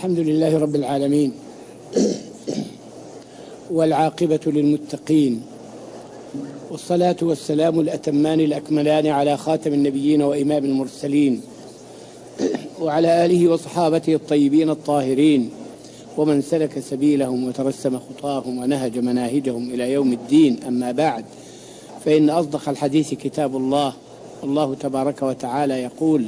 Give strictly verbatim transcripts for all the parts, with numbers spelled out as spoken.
الحمد لله رب العالمين، والعاقبة للمتقين، والصلاة والسلام الأتمان الأكملان على خاتم النبيين وإمام المرسلين، وعلى آله وصحابته الطيبين الطاهرين، ومن سلك سبيلهم وترسم خطاهم ونهج مناهجهم إلى يوم الدين. أما بعد، فإن أصدق الحديث كتاب الله. الله تبارك وتعالى يقول: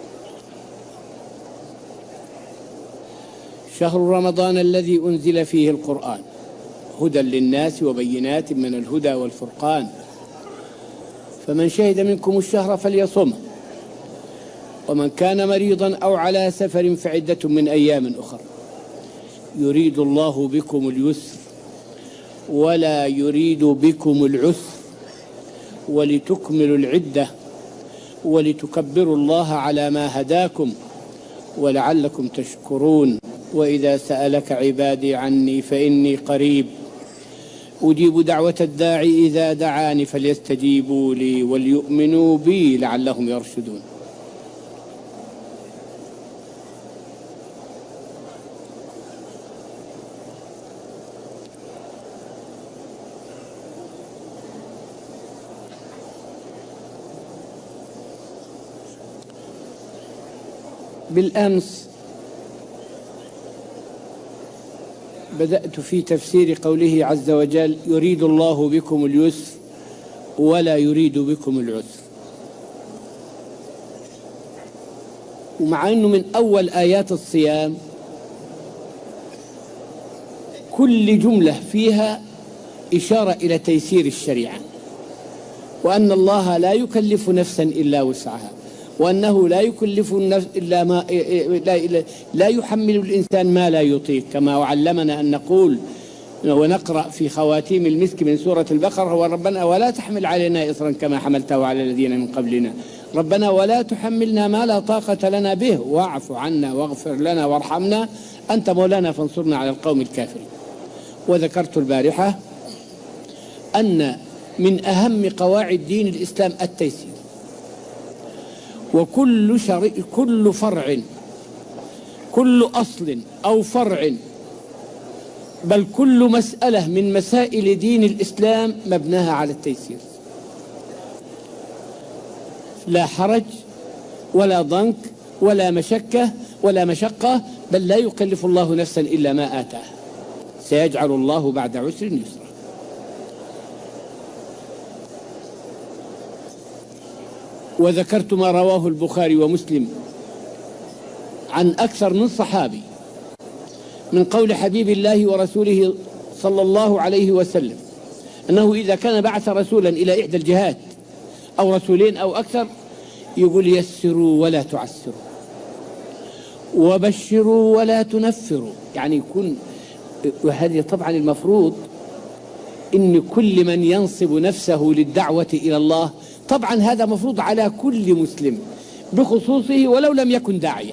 شهر رمضان الذي أنزل فيه القرآن هدى للناس وبينات من الهدى والفرقان، فمن شهد منكم الشهر فليصمه، ومن كان مريضا أو على سفر فعدة من أيام أخر، يريد الله بكم اليسر ولا يريد بكم العسر، ولتكملوا العدة ولتكبروا الله على ما هداكم ولعلكم تشكرون. وإذا سألك عبادي عني فإني قريب أجيب دعوة الداعي إذا دعاني فليستجيبوا لي وليؤمنوا بي لعلهم يرشدون. بالأمس بدأت في تفسير قوله عز وجل: يريد الله بكم اليسر ولا يريد بكم العسر. ومع أنه من أول آيات الصيام كل جملة فيها إشارة إلى تيسير الشريعة، وأن الله لا يكلف نفسا إلا وسعها، وأنه لا يكلف النفس إلا ما لا, لا يحمل الإنسان ما لا يطيق، كما علمنا أن نقول ونقرأ في خواتيم المسك من سورة البقرة: هو ربنا ولا تحمل علينا إصرا كما حملته على الذين من قبلنا، ربنا ولا تحملنا ما لا طاقة لنا به واعف عنا واغفر لنا وارحمنا أنت مولانا فانصرنا على القوم الكافرين. وذكرت البارحة أن من أهم قواعد دين الإسلام التيسير، وكل شرع كل فرع كل أصل أو فرع بل كل مسألة من مسائل دين الإسلام مبناها على التيسير، لا حرج ولا ضنك ولا مشكة ولا مشقة، بل لا يكلف الله نفسا إلا ما آتاه، سيجعل الله بعد عسر يسرا. وذكرت ما رواه البخاري ومسلم عن أكثر من صحابي من قول حبيب الله ورسوله صلى الله عليه وسلم أنه إذا كان بعث رسولا إلى إحدى الجهات أو رسولين أو أكثر يقول: يسروا ولا تعسروا، وبشروا ولا تنفروا. يعني يكون، وهذه طبعا المفروض إن كل من ينصب نفسه للدعوة إلى الله، طبعا هذا مفروض على كل مسلم بخصوصه ولو لم يكن داعية.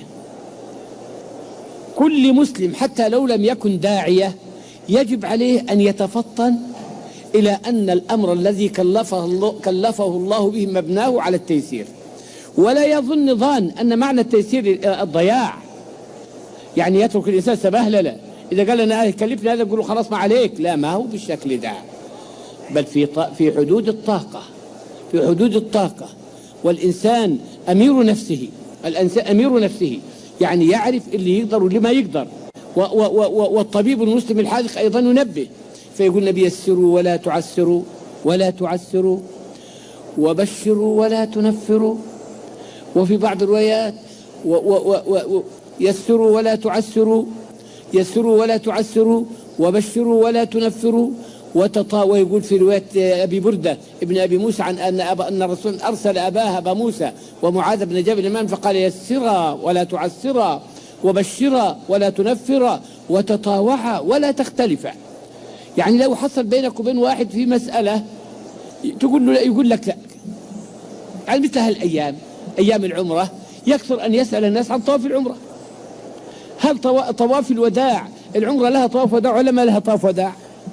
كل مسلم حتى لو لم يكن داعية يجب عليه أن يتفطن إلى أن الأمر الذي كلفه الله, كلفه الله به مبناه على التيسير، ولا يظن ظان أن معنى التيسير الضياع، يعني يترك الإنسان سبهللة. إذا قال أنا كلفني هذا يقول خلاص ما عليك، لا، ما هو بالشكل ده، بل في في حدود الطاقة، في حدود الطاقة. والإنسان أمير نفسه، الإنسان أمير نفسه، يعني يعرف اللي يقدر واللي ما يقدر. و و و والطبيب المسلم الحاذق أيضا ينبه، فيقول النبي: يسروا ولا تعسروا ولا تعسروا وبشروا ولا تنفروا. وفي بعض الروايات: و و و و يسروا ولا تعسروا يسروا ولا تعسروا وبشروا ولا تنفروا وتطا. ويقول في رواية أبي بردة ابن أبي موسى عن أن أبا أن الرسول أرسل أباه أبا موسى ومعاذ بن جبل اليمان فقال: يسرا ولا تعسرا وبشرا ولا تنفرا وتطاوعا ولا تختلفا. يعني لو حصل بينك وبين واحد في مسألة تقول له لا، يقول لك لا. يعني مثل هالأيام، أيام العمرة، يكثر أن يسأل الناس عن طواف العمرة. هل طواف الوداع العمرة لها طواف وداع ولا ما لها طواف وداع؟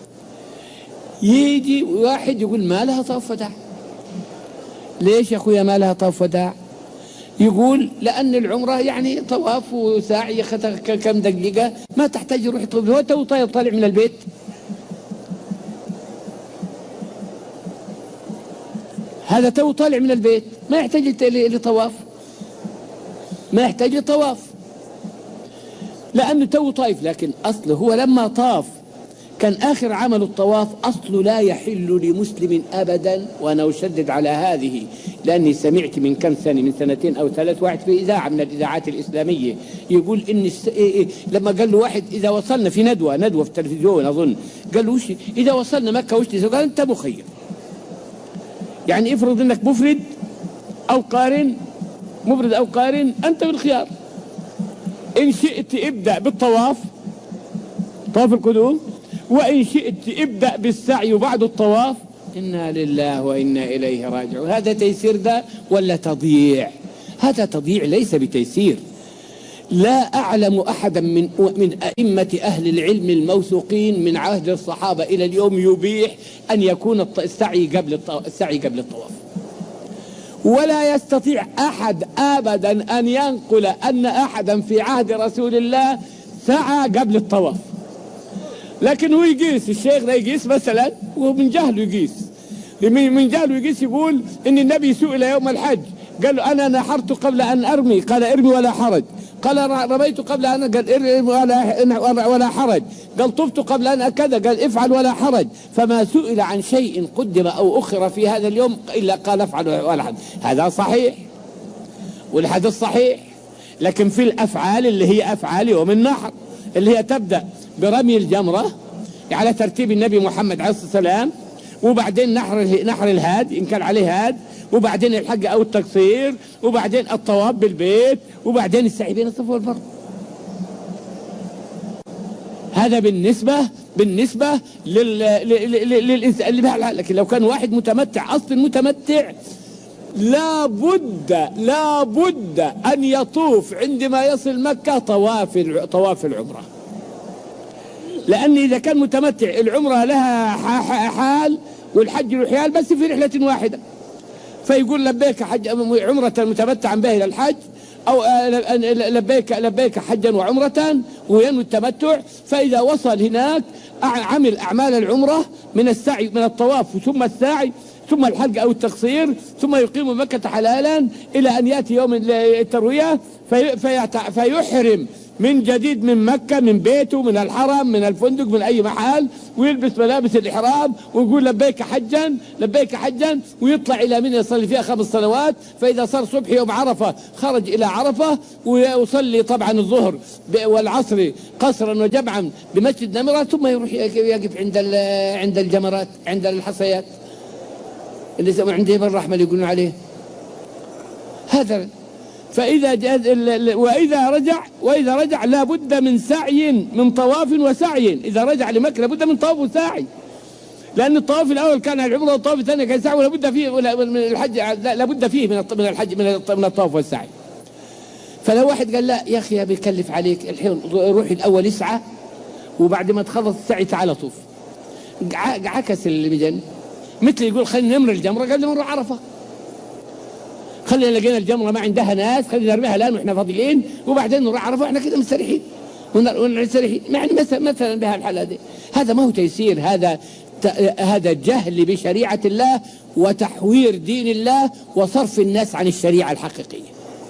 يجي واحد يقول ما لها طواف وداع. ليش يا أخويا ما لها طواف وداع؟ يقول لأن العمرة يعني طواف وساعي كم دقيقة ما تحتاج يروح يطوف. هو تو طالع من البيت، هذا تو طالع من البيت ما يحتاج لطواف، ما يحتاج لطواف لأنه تو طايف. لكن أصله هو لما طاف كان آخر عمل الطواف. أصله لا يحل لمسلم أبدا، وأنا أشدد على هذه لأني سمعت من كم سنة، من سنتين أو ثلاث، واحد في إذاعة من الإذاعات الإسلامية يقول إن الس... لما قال له واحد إذا وصلنا في ندوة ندوة في التلفزيون أظن، قال له وش إذا وصلنا مكة وش تسوي؟ قال أنت مخير، يعني افرض إنك مفرد أو قارن، مفرد أو قارن، أنت بالخيار. إن شئت ابدأ بالطواف، طواف القدوم، وإن شئت ابدأ بالسعي وبعد الطواف. إنا لله وإنا إليه راجعون. هذا تيسير ده ولا تضييع؟ هذا تضييع ليس بتيسير. لا أعلم أحدا من من أئمة أهل العلم الموثوقين من عهد الصحابة إلى اليوم يبيح أن يكون السعي قبل السعي قبل الطواف، ولا يستطيع أحد أبدا أن ينقل أن أحدا في عهد رسول الله سعى قبل الطواف. لكن هو يقيس، الشيخ ده يقيس مثلا ومن جهله يقيس، من جهله يقيس يقول إن النبي سئل يوم الحج قال له أنا نحرت قبل أن أرمي، قال ارمي ولا حرج. قال رميت قبل أن، قال ارمي ولا ولا حرج. قال طفت قبل أن كذا، قال افعل ولا حرج. فما سئل عن شيء قدم أو أخر في هذا اليوم إلا قال افعل ولا حرج. هذا صحيح والحديث صحيح. لكن في الأفعال اللي هي أفعال يوم النحر اللي هي تبدأ برمي الجمرة على ترتيب النبي محمد عليه الصلاة والسلام، وبعدين نحر نحر الهاد إن كان عليه هاد، وبعدين الحج أو التقصير، وبعدين الطواف بالبيت، وبعدين السعي بين الصفا والمروة. هذا بالنسبة بالنسبة للإنسان. لكن لو كان واحد متمتع، أصل المتمتع لا بد لا بد أن يطوف عندما يصل مكة طواف طواف العمرة، لأن إذا كان متمتع العمرة لها حال والحج له حال بس في رحلة واحدة، فيقول لبيك حج عمرة متمتعا به إلى الحج، أو لبيك لبيك حجا وعمرة وينوي التمتع. فإذا وصل هناك عمل أعمال العمرة من السعي من الطواف ثم السعي ثم الحلق أو التقصير، ثم يقيم مكة حلالا إلى أن يأتي يوم التروية في فيحرم من جديد من مكة، من بيته، من الحرم، من الفندق، من أي محل، ويلبس ملابس الإحرام ويقول لبيك حجا لبيك حجا، ويطلع إلى منى يصلي فيها خمس صلوات. فإذا صار صبح يوم عرفة خرج إلى عرفة ويصلي طبعا الظهر والعصر قصرا وجمعا بمسجد نمرة، ثم يروح يقف عند عند الجمرات عند الحصيات اللي عند جبل الرحمة اللي يقولون عليه هذا. فإذا وإذا رجع وإذا رجع لابد من سعي، من طواف وسعي. إذا رجع لمكة لابد من طواف وسعي، لأن الطواف الأول كان العمرة والطواف الثاني كان سعي، ولابد فيه من الحج لابد فيه من الحج من الطواف والسعي. فلو واحد قال لا يا أخي بيكلف عليك الحين روح الأول اسعى وبعد ما تخلص السعي تعال طوف، عكس اللي بجن. مثل يقول خلينا نمر الجمرة قبل ما نروح عرفة، خلينا لقينا الجمرة ما عندها ناس خلينا نرميها الآن وإحنا فاضيين، وبعدين نروح عرفة وإحنا كده مستريحين ونستريحين. يعني مثلا مثلا بها الحالة دي. هذا ما هو تيسير، هذا هذا جهل بشريعة الله وتحوير دين الله وصرف الناس عن الشريعة الحقيقية.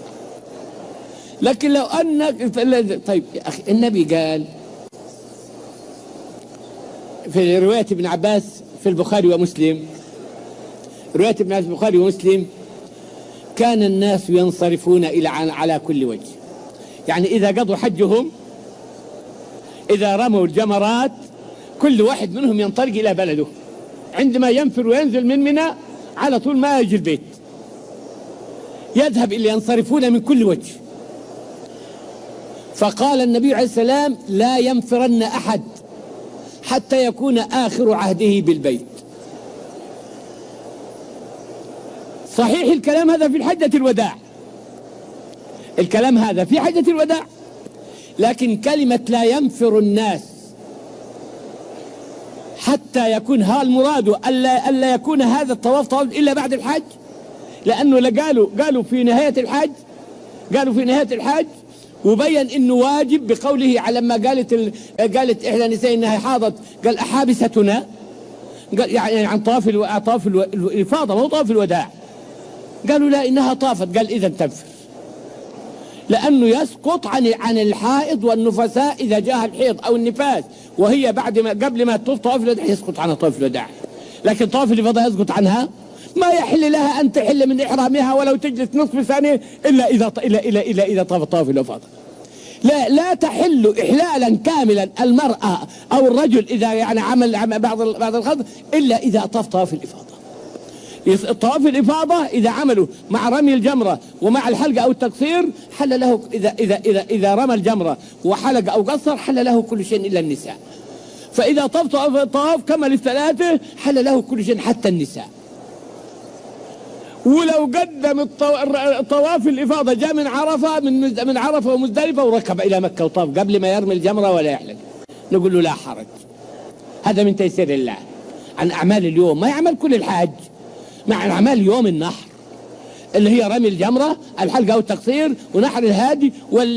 لكن لو أنك طيب يا أخي النبي قال في رواية ابن عباس في البخاري ومسلم، رواية ابن عباس في البخاري ومسلم، كان الناس ينصرفون إلى على كل وجه. يعني إذا قضوا حجهم، إذا رموا الجمرات، كل واحد منهم ينطلق إلى بلده. عندما ينفر وينزل من منى على طول ما يجي البيت، يذهب إلى ينصرفون من كل وجه. فقال النبي عليه السلام لا ينفرن أحد حتى يكون آخر عهده بالبيت. صحيح الكلام هذا في حجة الوداع، الكلام هذا في حجة الوداع، لكن كلمة لا ينفر الناس حتى يكون ها المراد ألا, ألا يكون هذا الطواف طواف إلا بعد الحج، لأنه قالوا قالوا في نهاية الحج قالوا في نهاية الحج، وبين انه واجب بقوله على ما قالت ال... قالت احدى النساء انها حاضت، قال احابستنا، قال يعني عن طواف الو... طواف الو... الافاضه مو طواف الوداع. قالوا لا انها طافت، قال اذا تنفر، لانه يسقط عن عن الحائض والنفساء اذا جاء الحيض او النفاس وهي بعد ما قبل ما تطوف طواف الوداع يسقط عنها طواف الوداع، لكن طواف الافاضه يسقط عنها. ما يحل لها ان تحل من احرامها ولو تجلس نصف ثانيه الا اذا الا الا الا اذا طاف طواف الافاضه. لا لا تحل إحلالا كاملا المرأة أو الرجل إذا يعني عمل بعض بعض الخطأ إلا إذا طاف طواف الإفاضة. طواف الإفاضة إذا عملوا مع رمي الجمرة ومع الحلقة أو التقصير حل له، إذا إذا إذا إذا رمى الجمرة وحلق أو قصر حل له كل شيء إلا النساء. فإذا طاف طواف طواف كمل الثلاثة حل له كل شيء حتى النساء. ولو قدم طواف الإفاضة جاء من عرفة من من عرفة ومزدلفة وركب إلى مكة وطاف قبل ما يرمي الجمرة ولا يحلق، نقول له لا حرج، هذا من تيسير الله. عن أعمال اليوم ما يعمل كل الحاج، مع أعمال يوم النحر اللي هي رمي الجمرة، الحلقة والتقصير ونحر الهادي وال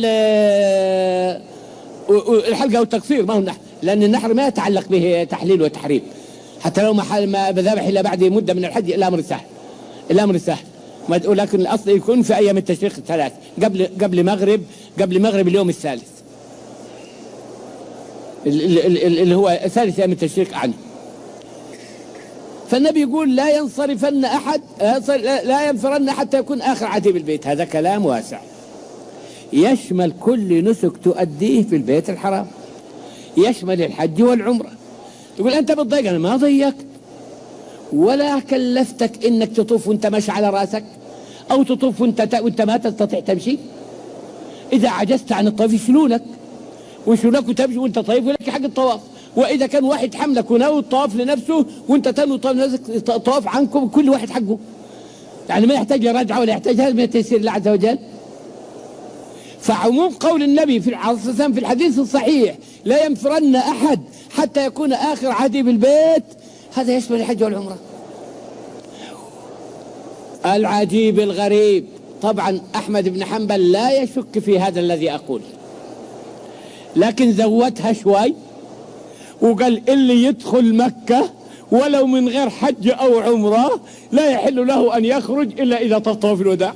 الحلقة والتقصير ما هو النحر، لأن النحر ما يتعلق به تحليل وتحريم، حتى لو ما ذبح إلا بعد مدة من الحج الأمر سهل، الأمر سهل. ولكن الأصل يكون في أيام التشريق الثلاث قبل قبل مغرب قبل مغرب اليوم الثالث اللي هو ثالث أيام التشريق عنه. فالنبي يقول لا ينصرفن أحد لا ينفرن حتى يكون آخر عهده بالبيت. هذا كلام واسع يشمل كل نسك تؤديه في البيت الحرام، يشمل الحج والعمرة. يقول أنت بتضيق، أنا ما ضيقت ولا كلفتك انك تطوف وانت ماشي على راسك او تطوف وانت وانت ما تستطيع تمشي. اذا عجزت عن الطواف يشيلونك ويشيلونك وتمشي وانت طايف ولك حق الطواف. واذا كان واحد حملك وناوي الطواف لنفسه وانت تنوي الطواف عنكم كل واحد حقه، يعني ما يحتاج لرجعه ولا يحتاج، هذا من تيسير الله عز وجل. فعموم قول النبي في العصر في الحديث الصحيح لا ينفرن احد حتى يكون اخر عهده بالبيت، هذا يشمل الحج والعمرة. العجيب الغريب، طبعا أحمد بن حنبل لا يشك في هذا الذي أقول، لكن زودها شوي وقال اللي يدخل مكة ولو من غير حج أو عمرة لا يحل له أن يخرج إلا إذا طاف طواف الوداع.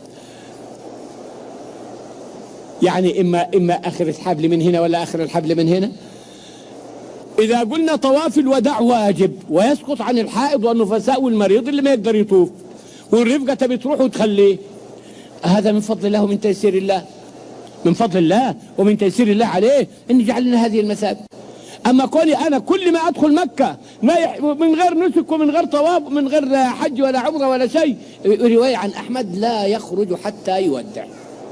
يعني إما إما آخر الحبل من هنا ولا آخر الحبل من هنا. إذا قلنا طواف الوداع واجب ويسقط عن الحائض والنفساء والمريض اللي ما يقدر يطوف والرفقة تبي تروح وتخليه، هذا من فضل الله ومن تيسير الله، من فضل الله ومن تيسير الله عليه إن جعل لنا هذه المسافة. أما كوني أنا كل ما أدخل مكة ما يح... من غير نسك ومن غير طواف من غير حج ولا عمرة ولا شيء، رواية عن أحمد لا يخرج حتى يودع.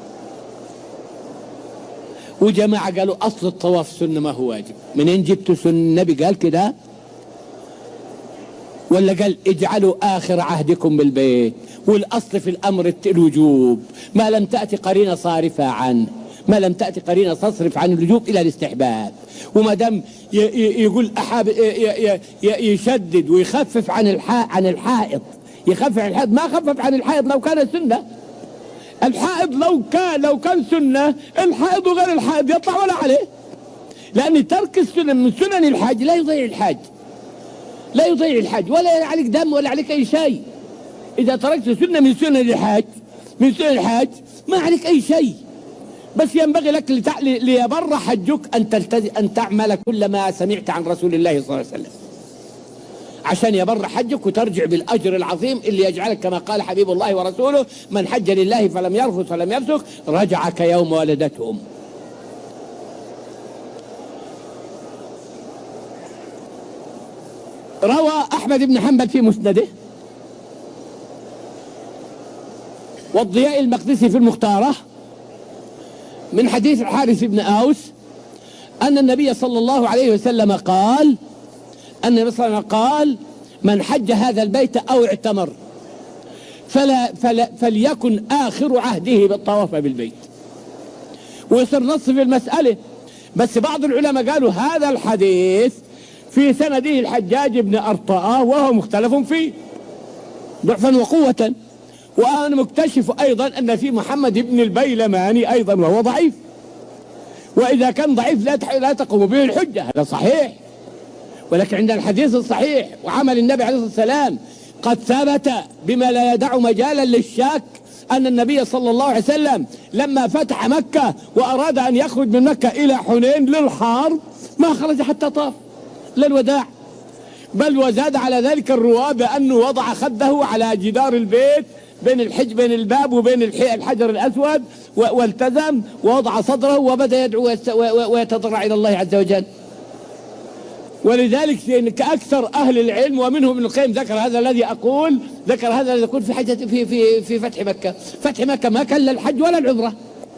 وجماعة قالوا أصل الطواف سنة ما هو واجب. منين جبتوا سنة؟ النبي قال كده ولا قال اجعلوا آخر عهدكم بالبيت؟ والأصل في الأمر الوجوب ما لم تأتي قرينة صارفة عنه، ما لم تأتي قرينة تصرف عن الوجوب إلى الاستحباب. وما دام يقول أحاب يشدد ويخفف عن الحا عن الحائض، يخفف عن الحائض، ما خفف عن الحائض لو كان سنة. الحائض لو كان لو كان سنة، الحائض وغير الحائض يطلع ولا عليه، لأن ترك السنة من سنن الحاج لا يضيع الحاج، لا يضيع الحاج ولا عليك دم ولا عليك أي شيء. إذا تركت سنة من سنن الحاج من سنن الحاج ما عليك أي شيء، بس ينبغي لك ليبر حجك أن تلتزم أن تعمل كل ما سمعت عن رسول الله صلى الله عليه وسلم عشان يبر حجك وترجع بالأجر العظيم اللي يجعلك كما قال حبيب الله ورسوله: من حج لله فلم يرفث ولم يفسق رجع كيوم ولدته أمه. روى أحمد بن حنبل في مسنده والضياء المقدسي في المختارة من حديث الحارث بن أوس أن النبي صلى الله عليه وسلم قال أن النبي صلى الله عليه وسلم قال: من حج هذا البيت أو اعتمر فلا فلا فليكن آخر عهده بالطواف بالبيت. ويصير نص في المسألة، بس بعض العلماء قالوا هذا الحديث في سنده الحجاج بن أرطاء وهو مختلف فيه ضعفا وقوة، وأنا مكتشف أيضا أن في محمد بن البيلماني أيضا وهو ضعيف، وإذا كان ضعيف لا لا تقوم به الحجة، هذا صحيح. ولكن عندنا الحديث الصحيح وعمل النبي عليه الصلاة والسلام قد ثبت بما لا يدع مجالا للشك أن النبي صلى الله عليه وسلم لما فتح مكة وأراد أن يخرج من مكة إلى حنين للحرب ما خرج حتى طاف للوداع، بل وزاد على ذلك الرواة بأنه وضع خده على جدار البيت بين الحج بين الباب وبين الحجر الأسود والتزم ووضع صدره وبدأ يدعو ويتضرع إلى الله عز وجل. ولذلك كأكثر أهل العلم ومنهم ابن القيم ذكر هذا الذي أقول ذكر هذا الذي يقول في حجة في في في فتح مكة. فتح مكة ما كان لا الحج ولا العمرة.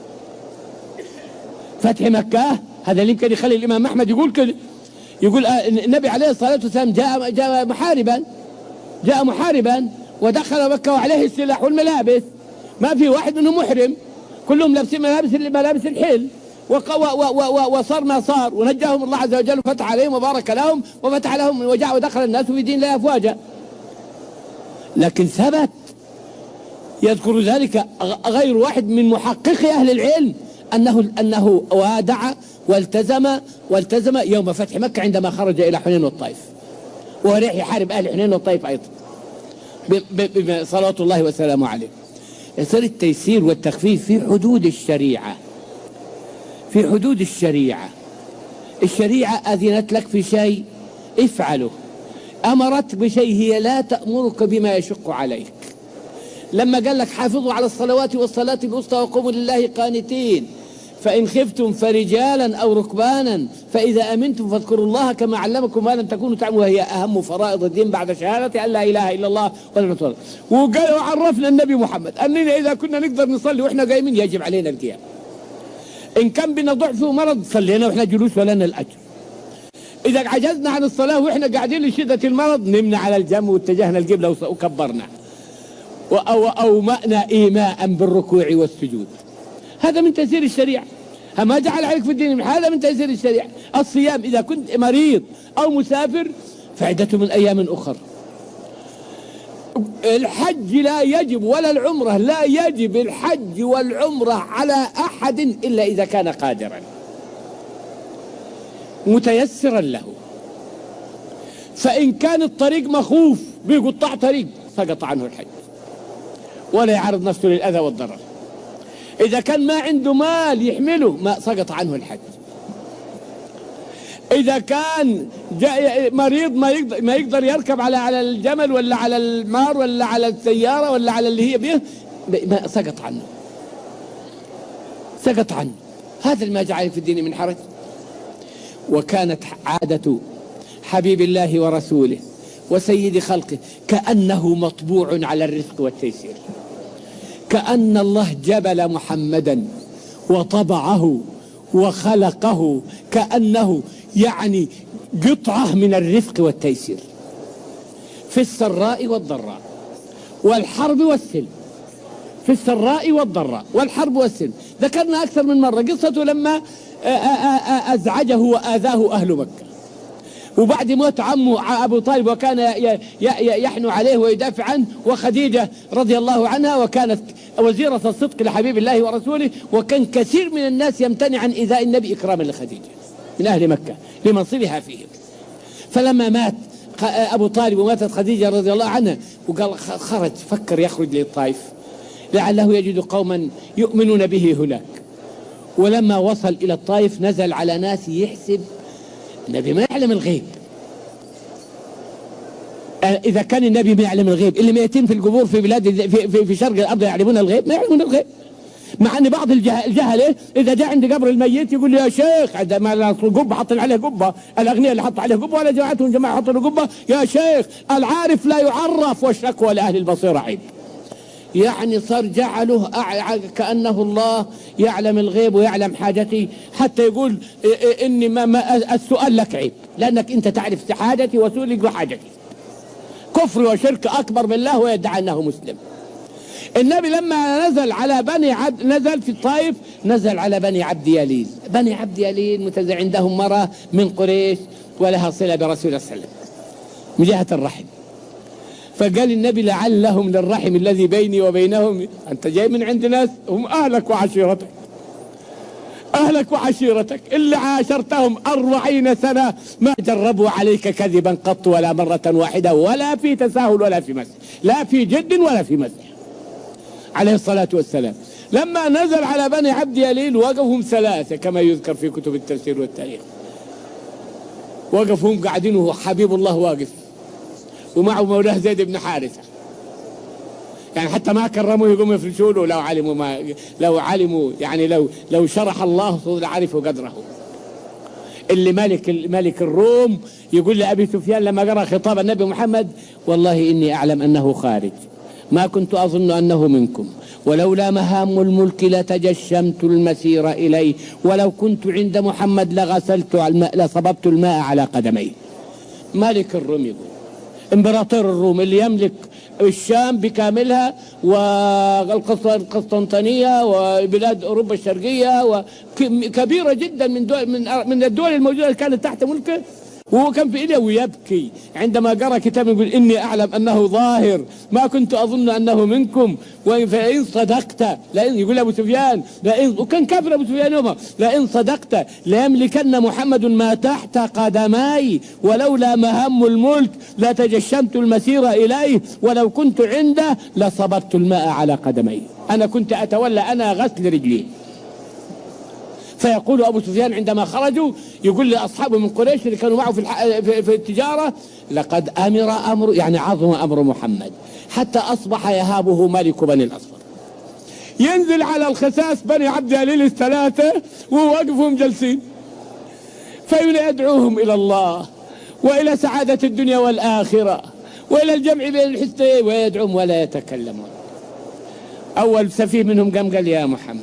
فتح مكة هذا اللي يمكن يخلي الإمام أحمد يقول كده، يقول النبي عليه الصلاة والسلام جاء جاء محاربا جاء محاربا ودخل مكة وعليه السلاح والملابس، ما في واحد منهم محرم، كلهم لابسين ملابس ملابس الحل، وصار ما صار ونجاهم الله عز وجل وفتح عليهم وبارك لهم وفتح لهم وجاء ودخل الناس في دين الله أفواجا. لكن ثبت يذكر ذلك غير واحد من محققي أهل العلم أنه أنه وادع والتزم والتزم يوم فتح مكة عندما خرج إلى حنين والطائف، وهو رايح يحارب أهل حنين والطائف أيضا صلوات الله وسلامه عليه. يصير التيسير والتخفيف في حدود الشريعة، في حدود الشريعة. الشريعة أذنت لك في شيء افعله، أمرت بشيء هي لا تأمرك بما يشق عليك. لما قال لك حافظوا على الصلوات والصلاة الوسطى وقوموا لله قانتين، فإن خفتم فرجالا أو ركبانا فإذا أمنتم فاذكروا الله كما علمكم ما لم تكونوا تعلمون، وهي أهم فرائض الدين بعد شهادة أن لا إله إلا الله ولا رسول الله. وقال وعرفنا النبي محمد أننا إذا كنا نقدر نصلي وإحنا قايمين يجب علينا القيام، إن كان بنا ضعف ومرض صلينا وإحنا جلوس ولنا الأجر، إذا عجزنا عن الصلاة وإحنا قاعدين لشدة المرض نمنا على الجنب واتجهنا القبلة وكبرنا وأومأنا إيماء بالركوع والسجود. هذا من تيسير الشريعة، ما جعل عليك في الدين، هذا من تيسير الشريعة. الصيام إذا كنت مريض أو مسافر فعدة من أيام أخر. الحج لا يجب ولا العمرة لا يجب الحج والعمرة على أحد إلا إذا كان قادرا متيسرا له. فإن كان الطريق مخوف بيقطع طريق سقط عنه الحج ولا يعرض نفسه للأذى والضرر. إذا كان ما عنده مال يحمله ما سقط عنه الحج. إذا كان مريض ما يقدر, ما يقدر يركب على على الجمل ولا على المار ولا على السيارة ولا على اللي هي به ما سقط عنه سقط عنه. هذا ما جعل في الدين من حرج. وكانت عادة حبيب الله ورسوله وسيد خلقه كأنه مطبوع على الرزق والتيسير، كأن الله جبل محمدا وطبعه وخلقه كأنه يعني قطعة من الرزق والتيسير في السراء والضراء والحرب والسلم، في السراء والضراء والحرب والسلم. ذكرنا أكثر من مرة قصته لما أزعجه وآذاه أهل مكة، وبعد موت عمه أبو طالب وكان يحنو عليه ويدافع عنه، وخديجة رضي الله عنها وكانت وزيرة الصدق لحبيب الله ورسوله، وكان كثير من الناس يمتنع عن إيذاء النبي إكراما لخديجة من أهل مكة لمنصبها فيهم. فلما مات أبو طالب وماتت خديجة رضي الله عنها وقال خرج فكر يخرج للطائف لعله يجد قوما يؤمنون به هناك. ولما وصل إلى الطائف نزل على ناس يحسب النبي ما يعلم الغيب. إذا كان النبي ما يعلم الغيب، اللي ميتين في القبور في بلاد في, في, في شرق الأرض يعلمون الغيب؟ ما يعلمون الغيب. مع أن بعض الجهلة إذا جاء عند قبر الميت يقول يا شيخ عندما القبة حطوا عليه قبة، الأغنياء اللي حطوا عليه قبة ولا جماعتهم جماعة حطوا له قبة، يا شيخ العارف لا يعرف والشكوى لأهل البصيرة عيب. يعني صار جعله كأنه الله يعلم الغيب ويعلم حاجتي، حتى يقول إني ما, ما السؤال لك عيب لأنك أنت تعرف حاجتي وسؤلك وحاجتي. كفر وشرك أكبر بالله ويدعي أنه مسلم. النبي لما نزل على بني عبد نزل في الطائف نزل على بني عبد يليل. بني عبد يليل متزع عندهم مرة من قريش ولها صلة برسول الله صلى الله عليه وسلم من جهة الرحم، فقال النبي لعلهم للرحم الذي بيني وبينهم، أنت جاي من عند ناس هم أهلك وعشيرتك، أهلك وعشيرتك اللي عاشرتهم أربعين سنة ما جربوا عليك كذبا قط ولا مرة واحدة، ولا في تساهل ولا في مسح، لا في جد ولا في مسح عليه الصلاة والسلام. لما نزل على بني عبد يليل وقفهم ثلاثة كما يذكر في كتب التفسير والتاريخ، وقفهم قاعدين وهو حبيب الله واقف ومعه مولاه زيد بن حارثة، يعني حتى ما كرموه يقوموا يفرشوا له، لو علموا ما لو علموا يعني لو لو شرح الله صدر عرفوا قدره. اللي ملك ملك الروم يقول لأبي سفيان لما قرأ خطاب النبي محمد: والله إني أعلم أنه خارج، ما كنت أظن أنه منكم، ولولا مهام الملك لتجشمت المسير إليه، ولو كنت عند محمد لغسلت الماء لصببت الماء على قدميه. ملك الروم يقول، امبراطور الروم اللي يملك الشام بكاملها والقسطنطينية وبلاد أوروبا الشرقية وكبيرة جدا من دول من من الدول الموجودة اللي كانت تحت ملكه، وهو كان في إيده ويبكي عندما قرأ كتاب يقول: إني أعلم أنه ظاهر، ما كنت أظن أنه منكم، فإن صدقت لئن، يقول أبو سفيان لئن، وكان كافر أبو سفيان يومه: لئن صدقت ليملكن محمد ما تحت قدماي، ولولا مهام الملك لتجشمت المسير إليه، ولو كنت عنده لصببت الماء على قدمي. أنا كنت أتولى أنا غسل رجليه. فيقول أبو سفيان عندما خرجوا يقول لأصحابه من قريش اللي كانوا معه في, في, في التجارة: لقد أمر أمر، يعني عظم أمر محمد حتى أصبح يهابه ملك بني الأصفر. ينزل على الخساس بني عبد يليل الثلاثة ووقفهم جلسين، فيدعوهم إلى الله وإلى سعادة الدنيا والآخرة وإلى الجمع بين الحزبين، ويدعوهم ولا يتكلمون. أول سفيه منهم قام قال: يا محمد،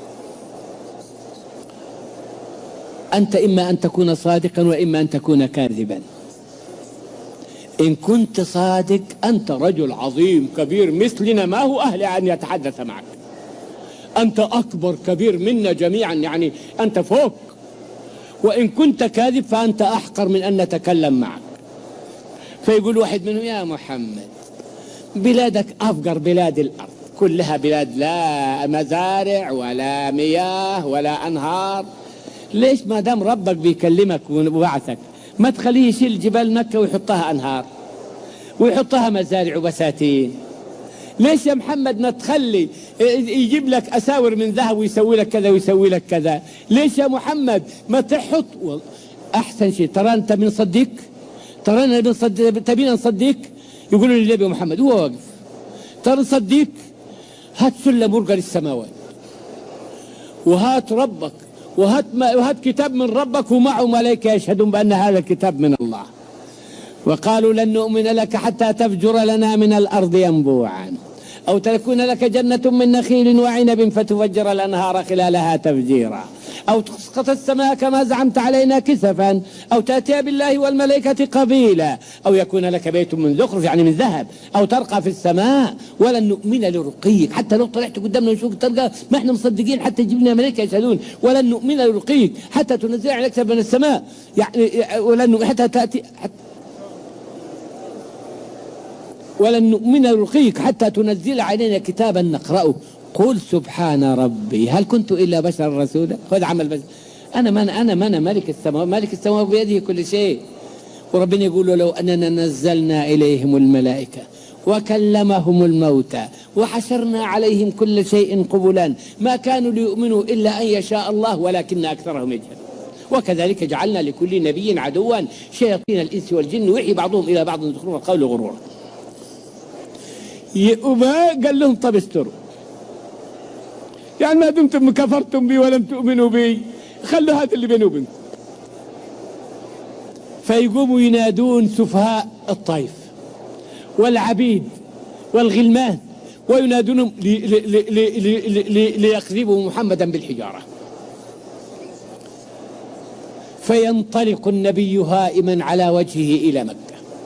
أنت إما أن تكون صادقا وإما أن تكون كاذبا. إن كنت صادق أنت رجل عظيم كبير مثلنا، ما هو أهل أن يتحدث معك، أنت أكبر كبير منا جميعا، يعني أنت فوق. وإن كنت كاذب فأنت أحقر من أن نتكلم معك. فيقول واحد منهم: يا محمد، بلادك أفقر بلاد الأرض، كلها بلاد لا مزارع ولا مياه ولا أنهار، ليش ما دام ربك بيكلمك وبعثك ما تخليه يشيل جبال مكة ويحطها أنهار ويحطها مزارع وبساتين؟ ليش يا محمد ما تخلي يجيب لك أساور من ذهب ويسوي لك كذا ويسوي لك كذا؟ ليش يا محمد ما تحط أحسن شيء؟ ترى أنت من صديق، ترى أنا من صديق، تبينا نصديق؟ يقولوا للنبي محمد هو واقف: ترى صديق، هات سلم ورقة للسماوات، وهات ربك، وهات, وهات كتاب من ربك ومعه ملائكة يشهدون بأن هذا الكتاب من الله. وقالوا: لن نؤمن لك حتى تفجر لنا من الأرض ينبوعا، أو تكون لك جنة من نخيل وعنب فتفجر الأنهار خلالها تفجيرا، أو تسقط السماء كما زعمت علينا كسفا، أو تأتي بالله والملائكة قبيلا، أو يكون لك بيت من زخرف يعني من ذهب، أو ترقى في السماء، ولن نؤمن لرقيك، حتى لو طلعت قدامنا نشوف تلقى ما احنا مصدقين حتى تجيب لنا ملائكة يشهدون، ولن نؤمن لرقيك حتى تنزل عليك كتاب من السماء، يعني ولن حتى تأتي حتى ولن نؤمن لرقيك حتى تنزل علينا كتابا نقرأه، قل سبحان ربي هل كنت إلا بشر رسولا. خذ عمل بس، أنا من أنا من ملك السماء، ملك السماء بيده كل شيء. وربنا يقول: لو أننا نزلنا إليهم الملائكة وكلمهم الموتى وحشرنا عليهم كل شيء قبلا ما كانوا ليؤمنوا إلا أن يشاء الله ولكن أكثرهم يجهلون. وكذلك جعلنا لكل نبي عدوا شياطين الإنس والجن يوحي بعضهم إلى بعض زخرف القول غرورا. وما قال لهم: طب استروا، يعني ما دمتم كفرتم بي ولم تؤمنوا بي خلوا هذا اللي بيني وبينكم. فيقوموا ينادون سفهاء الطائف والعبيد والغلمان وينادونهم ليكذبوا محمدا بالحجارة. فينطلق النبي هائما على وجهه إلى مكة.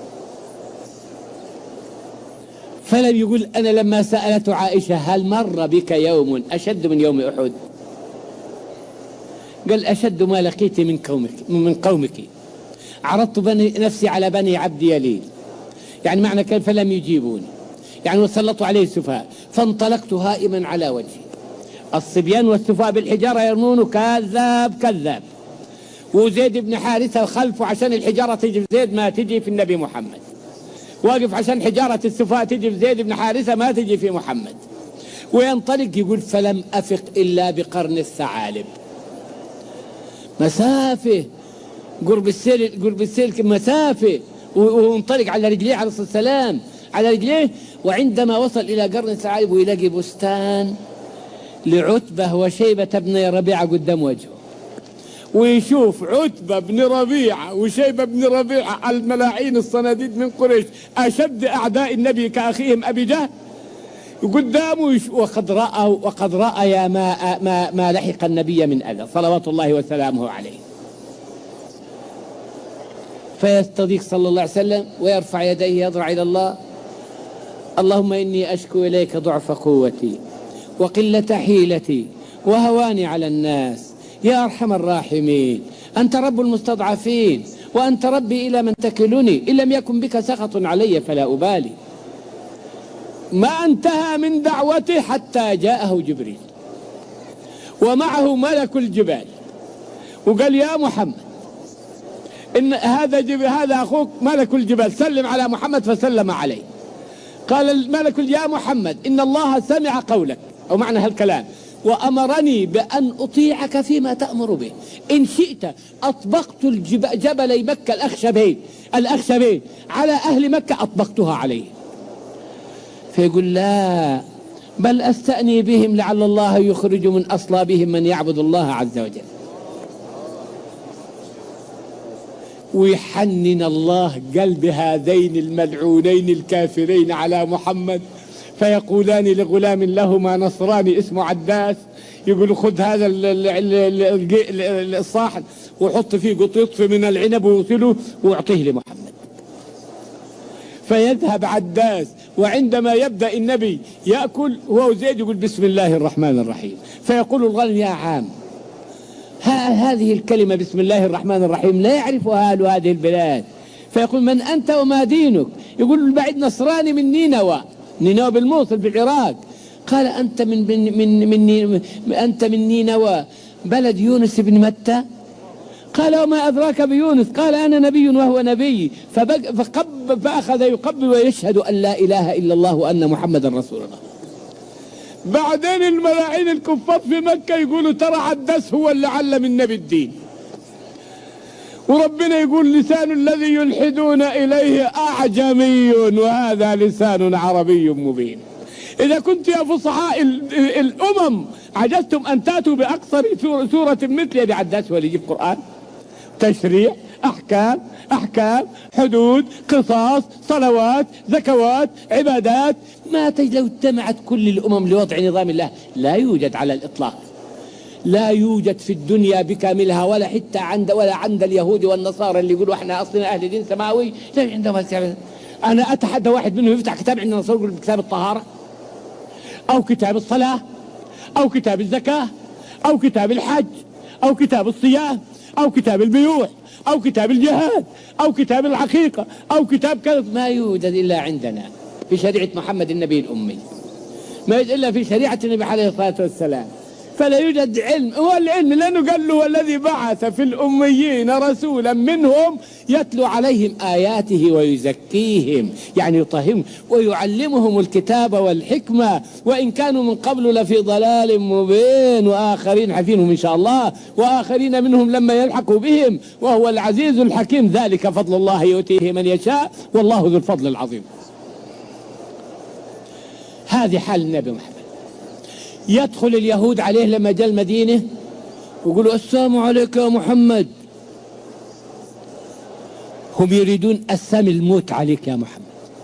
فلم يقول: أنا لما سألت عائشة هل مر بك يوم أشد من يوم أحد؟ قال: أشد ما لقيت من قومك من قومك عرضت بني نفسي على بني عبد يليل يعني معنى كان فلم يجيبوني، يعني وسلطوا عليه السفهاء، فانطلقت هائما على وجهي. الصبيان والسفهاء بالحجارة يرمونه، كذاب كذاب. وزيد بن حارثة خلفه عشان الحجارة تجي في زيد ما تجي في النبي محمد، واقف عشان حجارة السفهاء تجي في زيد بن حارثة ما تجي في محمد. وينطلق يقول فلم أفق إلا بقرن الثعالب، مسافة قرب السيل قرب السيل مسافة، وانطلق على رجليه عليه الصلاة والسلام على رجليه. وعندما وصل إلى قرن الثعالب ويلاقي بستان لعتبة وشيبة بن ربيعة قدام وجهه، ويشوف عتبة بن ربيعة وشيبة بن ربيعة الملاعين الصناديد من قريش أشد أعداء النبي كأخيهم أبي جهل قدامه، وقد رأى وقد رأى ما, ما, ما لحق النبي من أذى صلوات الله وسلامه عليه. فيستضيق صلى الله عليه وسلم ويرفع يديه يضرع إلى الله: اللهم إني أشكو إليك ضعف قوتي وقلة حيلتي وهواني على الناس، يا أرحم الراحمين، أنت رب المستضعفين وأنت ربي إلى من تكلني، إن لم يكن بك سخط علي فلا أبالي. ما انتهى من دعوته حتى جاءه جبريل ومعه ملك الجبال، وقال: يا محمد إن هذا جب... هذا أخوك ملك الجبال، سلم على محمد. فسلم عليه. قال الملك: يا محمد إن الله سمع قولك، أو معنى هالكلام، وأمرني بأن أطيعك فيما تأمر به، إن شئت أطبقت الجب... جبلي مكة الأخشبين الأخشبين على أهل مكة أطبقتها عليه. فيقول: لا، بل أستأني بهم لعل الله يخرج من أصلابهم من يعبد الله عز وجل. ويحنن الله قلب هذين الملعونين الكافرين على محمد، فيقولان لغلام لهما نصراني اسمه عداس، يقول: خذ هذا الصاحن وحط فيه قطيط من العنب ووصله واعطيه لمحمد. فيذهب عداس، وعندما يبدأ النبي يأكل هو وزيد يقول: بسم الله الرحمن الرحيم. فيقول الغلام: يا عام، هذه الكلمة بسم الله الرحمن الرحيم لا يعرفها أهل هذه البلاد. فيقول: من أنت وما دينك؟ يقول: البعيد نصراني من نينوى، نينوى بالموصل بالعراق. قال: أنت من من من, من أنت من نينوى بلد يونس بن متى؟ قال: وما أدراك بيونس؟ قال: أنا نبي وهو نبي. فقب فأخذ يقبل ويشهد أن لا إله إلا الله وأن محمدا رسول الله. بعدين الملاعين الكفار في مكة يقولوا: ترى عداس هو اللي علم النبي الدين، وربنا يقول: لسان الذي يلحدون إليه أعجمي وهذا لسان عربي مبين. إذا كنت يا فصحاء الأمم عجزتم أن تأتوا بأقصر سورة مثل يد عداس، واللي يجيب قرآن، تشريع، أحكام أحكام حدود، قصاص، صلوات، زكوات، عبادات، ما تجد. لو اجتمعت كل الأمم لوضع نظام الله لا يوجد على الإطلاق، لا يوجد في الدنيا بكاملها، ولا حتى عند ولا عند اليهود والنصارى اللي يقولوا احنا أصلنا أهل دين سماوي. لا عندهم. أنا أتحدى واحد منهم يفتح كتاب عندنا نصارى يقول كتاب الطهارة أو كتاب الصلاة أو كتاب الزكاة أو كتاب الحج أو كتاب الصيام أو كتاب البيوع أو كتاب الجهاد أو كتاب العقيقة أو كتاب كذا. ما يوجد إلا عندنا في شريعة محمد النبي الأمي، ما يوجد إلا في شريعة النبي عليه الصلاة والسلام. فلا يوجد علم، هو العلم لأنه قال له: والذي بعث في الأميين رسولا منهم يتلو عليهم آياته ويزكيهم، يعني يطهرهم ويعلمهم الكتاب والحكمة، وإن كانوا من قبل لفي ضلال مبين، وآخرين حفينهم إن شاء الله، وآخرين منهم لما يلحقوا بهم، وهو العزيز الحكيم. ذلك فضل الله يؤتيه من يشاء والله ذو الفضل العظيم. هذه حال النبي محمد. يدخل اليهود عليه لما جاء المدينة ويقولوا: السلام عليك يا محمد. هم يريدون السام الموت عليك يا محمد،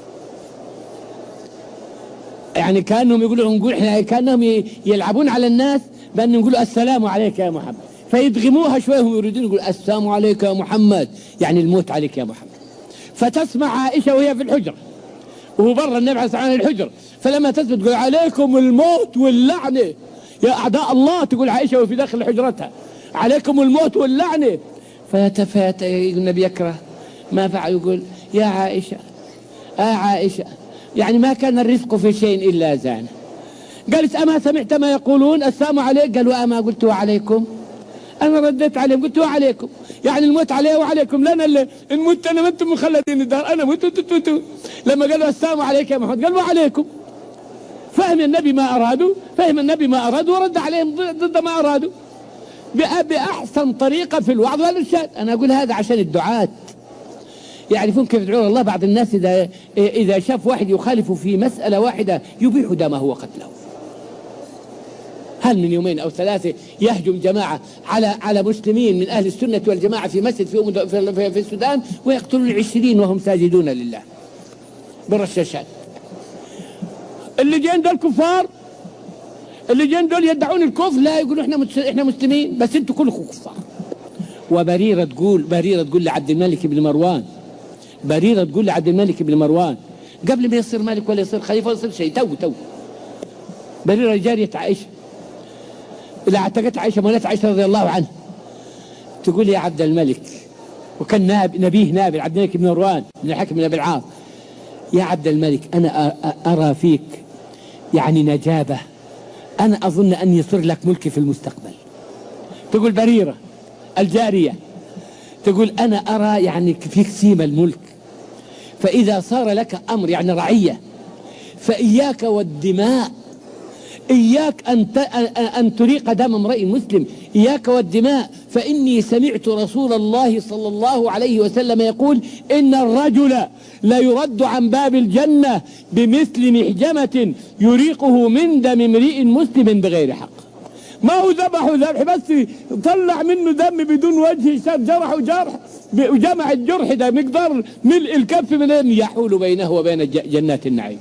يعني كأنهم يقولوا نقول احنا كأنهم يلعبون على الناس بأن يقولوا السلام عليك يا محمد، فيدغموها شوية. هم يريدون يقولوا السلام عليك يا محمد، يعني الموت عليك يا محمد. فتسمع عائشة وهي في الحجرة وهو برا النبي عليه الصلاة والسلام الحجرة، فلما تثبت تقول: عليكم الموت واللعنة يا أعداء الله. تقول عائشة وفي داخل حجرتها: عليكم الموت واللعنة. فيتفات النبي يكره ما فعل، يقول: يا عائشة آه عائشة يعني ما كان الرزق في شيء إلا زانه. قالت أما سمعت ما يقولون السلام عليك؟ قالوا أما قلت وعليكم. أنا رديت عليهم قلت وعليكم، يعني الموت عليه وعليكم، لنا اللي الموت أنا ما أنتم مخلدين الدار، أنا موت وتتوتوا. لما قالوا السلام عليك يا محمد قالوا وعليكم. فهم النبي ما أرادوا، فهم النبي ما أرادوا ورد عليهم ضد ما أرادوا بأحسن طريقة في الوعظ والإرشاد. أنا أقول هذا عشان الدعاة يعرفون كيف يدعون الله. بعض الناس إذا إذا شاف واحد يخالف في مسألة واحدة يبيح دمه وقتله. هل من يومين أو ثلاثة يهجم جماعة على على مسلمين من أهل السنة والجماعة في مسجد في في, في السودان ويقتلون العشرين وهم ساجدون لله بالرشاشات. اللي جين دول كفار، اللي جين دول يدعون الكفر، لا يقولوا احنا احنا مسلمين بس انتوا كلكم كفار. وبريرة تقول بريرة تقول لعبد الملك بن مروان بريرة تقول لعبد الملك بن مروان قبل ما يصير مالك ولا يصير خليفة ولا يصير شيء، تو تو بريرة جارية عائشة اللي اعتقدت عائشة مولات عائشة رضي الله عنها، تقول يا عبد الملك، وكان ناب نبيه نابل عبد الملك بن مروان من الحكم بن أبي العاص، يا عبد الملك أنا أرى فيك يعني نجابة، أنا أظن أن يصير لك ملك في المستقبل. تقول بريرة الجارية تقول أنا أرى يعني فيك سيم الملك، فإذا صار لك أمر يعني رعية فإياك والدماء، إياك أن أن تريق دم امرئ مسلم، إياك والدماء، فإني سمعت رسول الله صلى الله عليه وسلم يقول إن الرجل لا يرد عن باب الجنة بمثل محجمة يريقه من دم امرئ مسلم بغير حق. ما هو ذبحه ذبح بس طلع منه دم بدون وجه، شاب جرحه جرح وجمع الجرح ده مقدار ملء الكف من يحول بينه وبين جنات النعيم.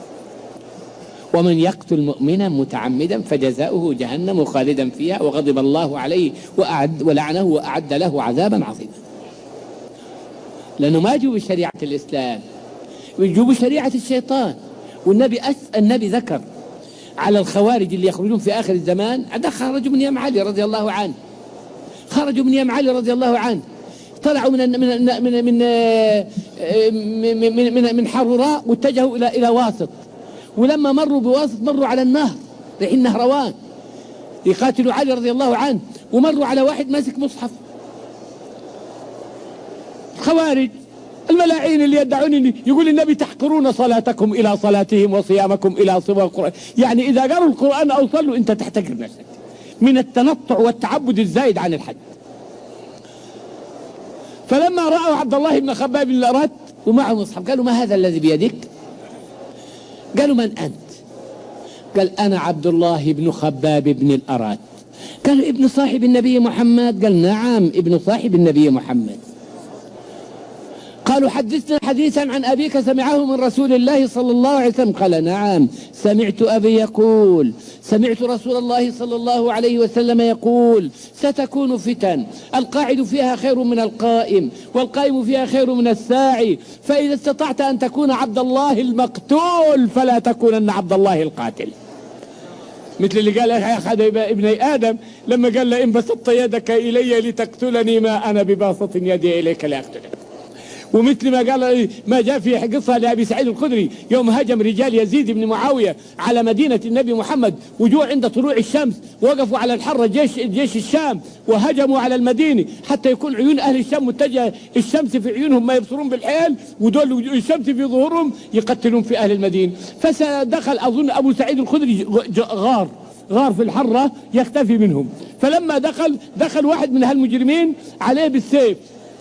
ومن يقتل مؤمنا متعمدا فجزاؤه جهنم خالدا فيها وغضب الله عليه وأعد ولعنه وأعد له عذابا عظيما. لأنه ما جو بشريعة الإسلام، يجوا بشريعة الشيطان. والنبي أس النبي ذكر على الخوارج اللي يخرجون في آخر الزمان، خرجوا من يم علي رضي الله عنه، خرجوا من يم علي رضي الله عنه، طلعوا من من من من من, من, من حروراء واتجهوا إلى إلى واسط، ولما مروا بواسط مروا على النهر رايحين نهروان يقاتلوا علي رضي الله عنه، ومروا على واحد ماسك مصحف. الخوارج الملاعين اللي يدعون يقول النبي تحقرون صلاتكم إلى صلاتهم وصيامكم إلى صيام القرآن، يعني إذا قروا القرآن أو صلوا أنت تحتقر نفسك من التنطع والتعبد الزايد عن الحد. فلما رأوا عبد الله بن خباب بن الأرات ومعه مصحف قالوا ما هذا الذي بيدك؟ قالوا من أنت؟ قال أنا عبد الله بن خباب بن الأرات. قالوا ابن صاحب النبي محمد؟ قال نعم ابن صاحب النبي محمد. قالوا حدثنا حديثا عن أبيك سمعه من رسول الله صلى الله عليه وسلم؟ قال نعم سمعت أبي يقول سمعت رسول الله صلى الله عليه وسلم يقول ستكون فتن القاعد فيها خير من القائم والقائم فيها خير من الساعي، فإذا استطعت أن تكون عبد الله المقتول فلا تكونن عبد الله القاتل. مثل اللي قال يا أحد ابني آدم لما قال له إن بسطت يدك إلي لتقتلني ما أنا بباسط يدي إليك لأقتلك. ومثل ما قال ما جاء في قصة لأبي سعيد الخدري يوم هجم رجال يزيد بن معاوية على مدينة النبي محمد وجوع عند طلوع الشمس، وقفوا على الحرة جيش جيش الشام وهجموا على المدينة حتى يكون عيون أهل الشام متجهة الشمس في عيونهم ما يبصرون بالحيل، ودول الشمس في ظهورهم يقتلون في أهل المدينة. فدخل أظن أبو سعيد الخدري غار غار في الحرة يختفي منهم، فلما دخل دخل واحد من هالمجرمين عليه بالسيف،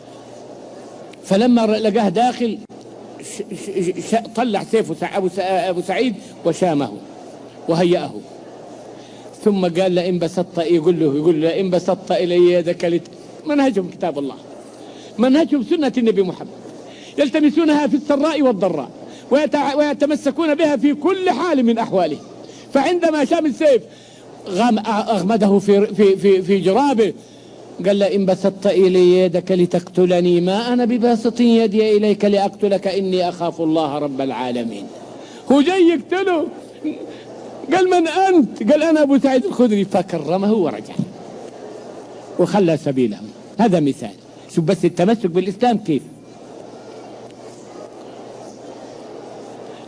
فلما لقاه داخل ش ش طلع سيفه أبو سعيد وشامه وهيأه، ثم قال لئن بسطت يقول له يقول له إن بسطت إلي يدك لت... منهجهم كتاب الله، منهجهم سنة النبي محمد، يلتمسونها في السراء والضراء ويتع... ويتمسكون بها في كل حال من أحواله. فعندما شام السيف غم... أغمده في في في, في جرابه قال له إن بسطت إلي يدك لتقتلني ما أنا بباسط يدي إليك لأقتلك إني أخاف الله رب العالمين. هو جاي يقتله، قال من أنت؟ قال أنا أبو سعيد الخدري، فكرمه ورجع وخلى سبيله. هذا مثال، شوف بس التمسك بالإسلام كيف.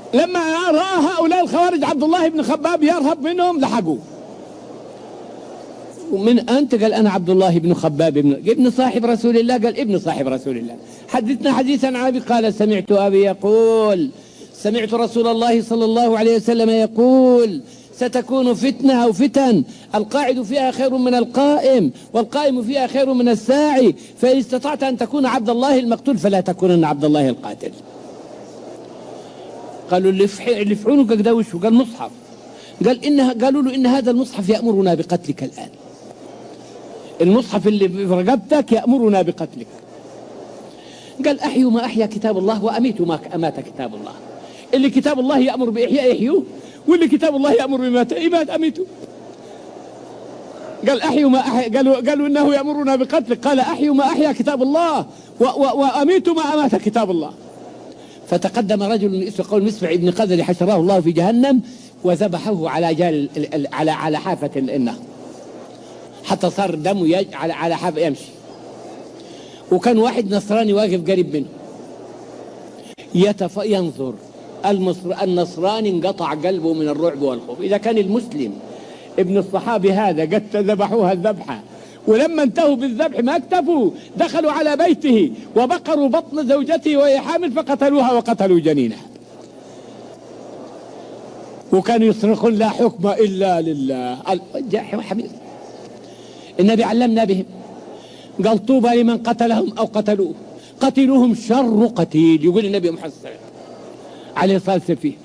لما رأى هؤلاء الخوارج عبد الله بن خباب يرهب منهم لحقوه. ومن أنت؟ قال أنا عبد الله بن خباب ابن, ابن صاحب رسول الله. قال ابن صاحب رسول الله. حدثنا حديثا عن أبي قال سمعت أبي يقول سمعت رسول الله صلى الله عليه وسلم يقول ستكون فتنة أو فتن القاعد فيها خير من القائم والقائم فيها خير من الساعي، فإن استطعت أن تكون عبد الله المقتول فلا تكونن عبد الله القاتل. قالوا اللي في عنقك ده وشه؟ قال مصحف. قال إنها قالوا له إن هذا المصحف يأمرنا بقتلك الآن. المصحف اللي في رقبتك يأمرنا بقتلك. قال أحيوا ما أحيا كتاب الله وأميتوا ما أمات كتاب الله. اللي كتاب الله يأمر بإحياء يحيوه، واللي كتاب الله يأمر بمات إمات أميتوا. قال أحيوا ما أحيا، قالوا, قالوا إنه يأمرنا بقتلك. قال أحيوا ما أحيا كتاب الله وأميتوا ما أمات كتاب الله. فتقدم رجل اسمه قول مسفع ابن قذر حشره الله في جهنم وذبحه على جال على على حافة النهر حتى صار دمه يج على على حافة يمشي. وكان واحد نصراني واقف قريب منه يتف ينظر. المصر النصراني انقطع قلبه من الرعب والخوف. إذا كان المسلم ابن الصحابي هذا قد ذبحوها الذبحة، ولما انتهوا بالذبح ما اكتفوا، دخلوا على بيته وبقروا بطن زوجته وهي حامل فقتلوها وقتلوا جنينها. وكانوا يصرخون لا حكم إلا لله. حميد النبي علمنا بهم. قال طوبى لمن قتلهم أو قتلوه، قتلوهم شر قتيل، يقول النبي محمد عليه الصلاة والسلام فيه.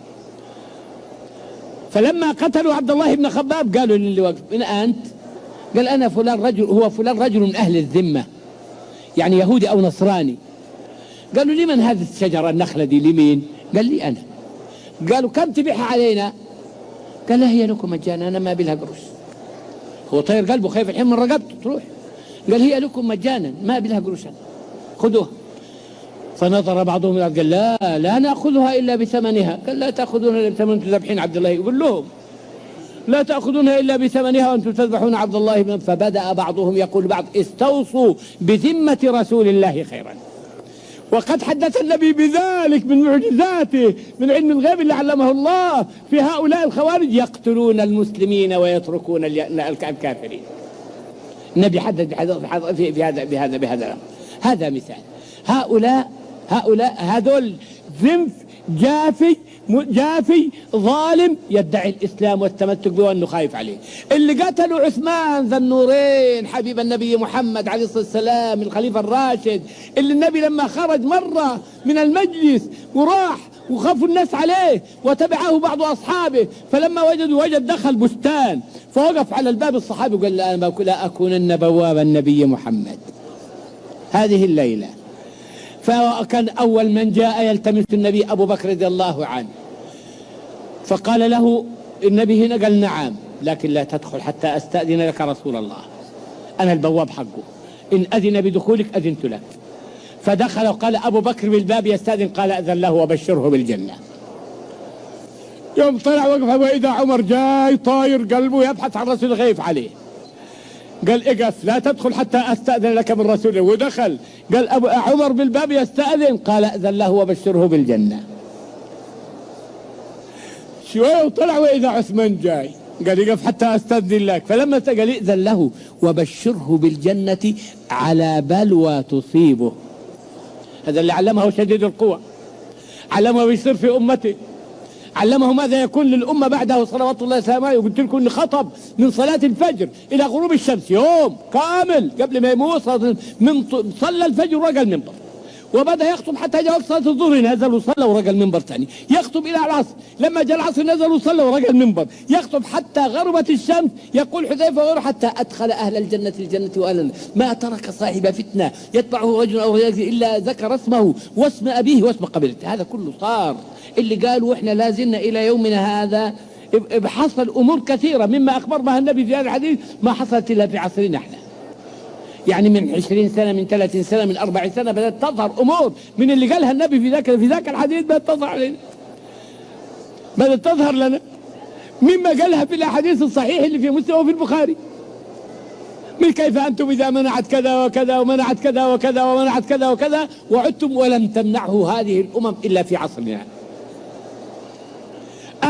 فلما قتلوا عبد الله بن خباب قالوا للي واقف من أنت؟ قال أنا فلان رجل، هو فلان رجل من أهل الذمة، يعني يهودي أو نصراني. قالوا لمن هذه الشجرة النخلة دي؟ لمين؟ قال لي أنا. قالوا كم تبيعها علينا؟ قال لا هي لكم مجانا، أنا ما بلها قروش. هو طير قلبه خايف الحين من رقبته تروح. قال هي لكم مجانا ما بلها قروش، خذوها. فنظر بعضهم إلى قال لا لا نأخذها إلا بثمنها. قال لا تأخذونها إلا بثمن تذبحين عبد الله. يقول لهم لا تأخذونها إلا بثمنها وأنتم تذبحون عبد الله بن. فبدأ بعضهم يقول بعض استوصوا بذمة رسول الله خيرا. وقد حدث النبي بذلك من معجزاته من علم الغيب اللي علمه الله في هؤلاء الخوارج يقتلون المسلمين ويتركون الكافرين. النبي حدث في هذا بهذا بهذا الأمر. هذا مثال. هؤلاء هؤلاء هذول زنف جافي جافي ظالم يدعي الإسلام والتمسك به وأنه خايف عليه. اللي قتلوا عثمان ذا النورين حبيب النبي محمد عليه الصلاة والسلام الخليفة الراشد، اللي النبي لما خرج مرة من المجلس وراح وخافوا الناس عليه وتبعه بعض أصحابه، فلما وجدوا وجد دخل بستان فوقف على الباب الصحابي وقال لا أكونن بواب النبي محمد هذه الليلة. فكان أول من جاء يلتمس النبي أبو بكر رضي الله عنه، فقال له النبي هنا قال نعم لكن لا تدخل حتى أستأذن لك رسول الله، أنا البواب حقه، إن أذن بدخولك أذنت لك. فدخل وقال أبو بكر بالباب يستأذن، قال أذن له وبشره بالجنة. يوم طلع وقف وإذا عمر جاي طاير قلبه يبحث عن رسول خايف عليه. قال اقف لا تدخل حتى أستأذن لك من رسول الله. ودخل قال أبو عمر بالباب يستأذن، قال أذن له وبشره بالجنة. شوية وطلع وإذا عثمان جاي قال يقف حتى أستأذن لك. فلما قال إذن له وبشره بالجنة على بلوى تصيبه. هذا اللي علمه شديد القوى، علمه بيصير في أمته، علمه ماذا يكون للأمة بعده صلوات الله وسلامه عليه. وقلت لكم إن خطب من صلاة الفجر إلى غروب الشمس يوم كامل قبل ما يموت، من صلى الفجر ورقى المنبر، وبدأ يخطب حتى جاء وقت صلاة الظهر نزل وصلى ورقى المنبر ثاني، يخطب إلى العصر، لما جاء العصر نزل وصلى ورقى المنبر، يخطب حتى غربت الشمس. يقول حذيفة وغيره حتى أدخل أهل الجنة الجنة وأهل النار. ما ترك صاحب فتنة يتبعه رجل أو رجل إلا ذكر اسمه واسم أبيه واسم قبيلته. هذا كله صار. اللي قالوا إحنا لازلنا إلى يومنا هذا حصل أمور كثيرة مما أخبر بها النبي في هذا الحديث ما حصلت إلا في عصرنا إحنا. يعني من عشرين سنة من ثلاثين سنة من أربعين سنة بدأت تظهر أمور من اللي قالها النبي في ذاك في ذاك الحديث بدأت تظهر لنا، بدأت تظهر لنا مما قالها في الأحاديث الصحيح اللي في مسلم وفي البخاري، من كيف أنتم إذا منعت كذا وكذا ومنعت كذا وكذا ومنعت كذا وكذا وعدتم ولم تمنعه هذه الأمم إلا في عصرنا.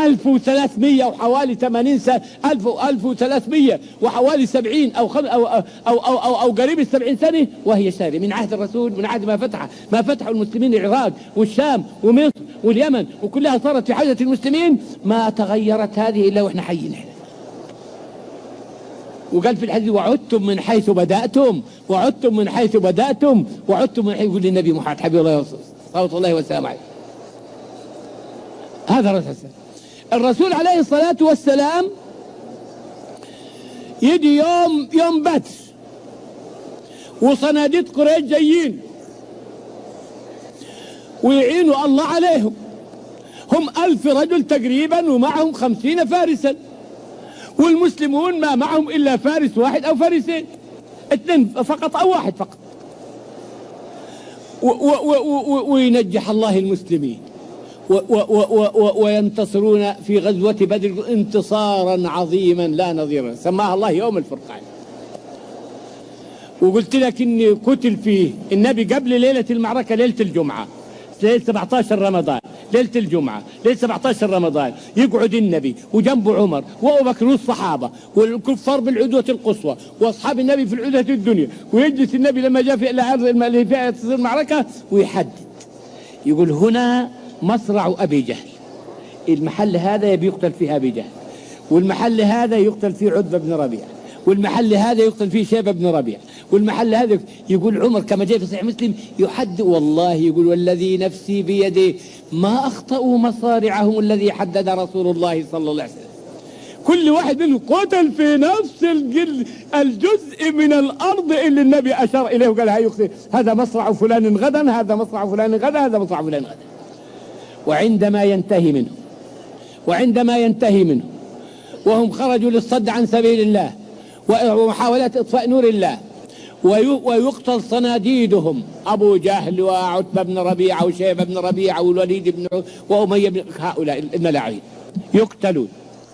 ألف وثلاثمية وحوالي ثمانين سنة، ألف ألف وثلاثمية وحوالي سبعين أو خم أو أو أو أو, أو, أو قريب السبعين سنة وهي سارية من عهد الرسول، من عهد ما فتح ما فتحوا المسلمين العراق والشام ومصر واليمن وكلها صارت في حاجة المسلمين، ما تغيرت هذه إلا وإحنا حيين إحنا. وقال في الحديث وعدتم من حيث بدأتم، وعدتم من حيث بدأتم، وعدتم من حيث. يقول للنبي محمد حبيب الله صلوات الله وسلامه عليه. هذا الرسول الرسول عليه الصلاة والسلام يجي يوم يوم بدر وصناديد قريش جايين ويعينوا الله عليهم، هم ألف رجل تقريبا ومعهم خمسين فارسا، والمسلمون ما معهم إلا فارس واحد أو فارسين، اثنين فقط أو واحد فقط. وينجح الله المسلمين وينتصرون في غزوة بدر انتصارا عظيما لا نظير، سماها الله يوم الفرقان. وقلت لك إني قتل فيه النبي قبل ليلة المعركة، ليلة الجمعة، ليلة سبعة عشر رمضان، ليلة الجمعة ليلة سبعة عشر رمضان، يقعد النبي وجنبه عمر وأبو بكر والصحابة والكفار بالعدوة القصوى وأصحاب النبي في العدوة الدنيا، ويجلس النبي لما جاء في في المعركة ويحدد، يقول هنا مصرع أبي جهل، المحل هذا يبي يقتل فيه أبي جهل، والمحل هذا يقتل فيه عتبة بن ربيعة، والمحل هذا يقتل فيه شيبة بن ربيعة، والمحل هذا. يقول عمر كما جاء في صحيح مسلم يحد والله يقول والذي نفسي بيده ما أخطأوا مصارعهم الذي حدد رسول الله صلى الله عليه وسلم. كل واحد منهم قتل في نفس الجزء من الأرض اللي النبي أشار إليه وقال هذا مصرع فلان غدا، هذا مصرع فلان غدا، هذا مصرع فلان غدا. وعندما ينتهي منه وعندما ينتهي منه وهم خرجوا للصد عن سبيل الله ومحاولة إطفاء نور الله ويقتل صناديدهم أبو جهل وعتبة بن ربيعة وشيبة بن ربيعة والوليد بن وأمية بن هؤلاء الملاعين يقتلون،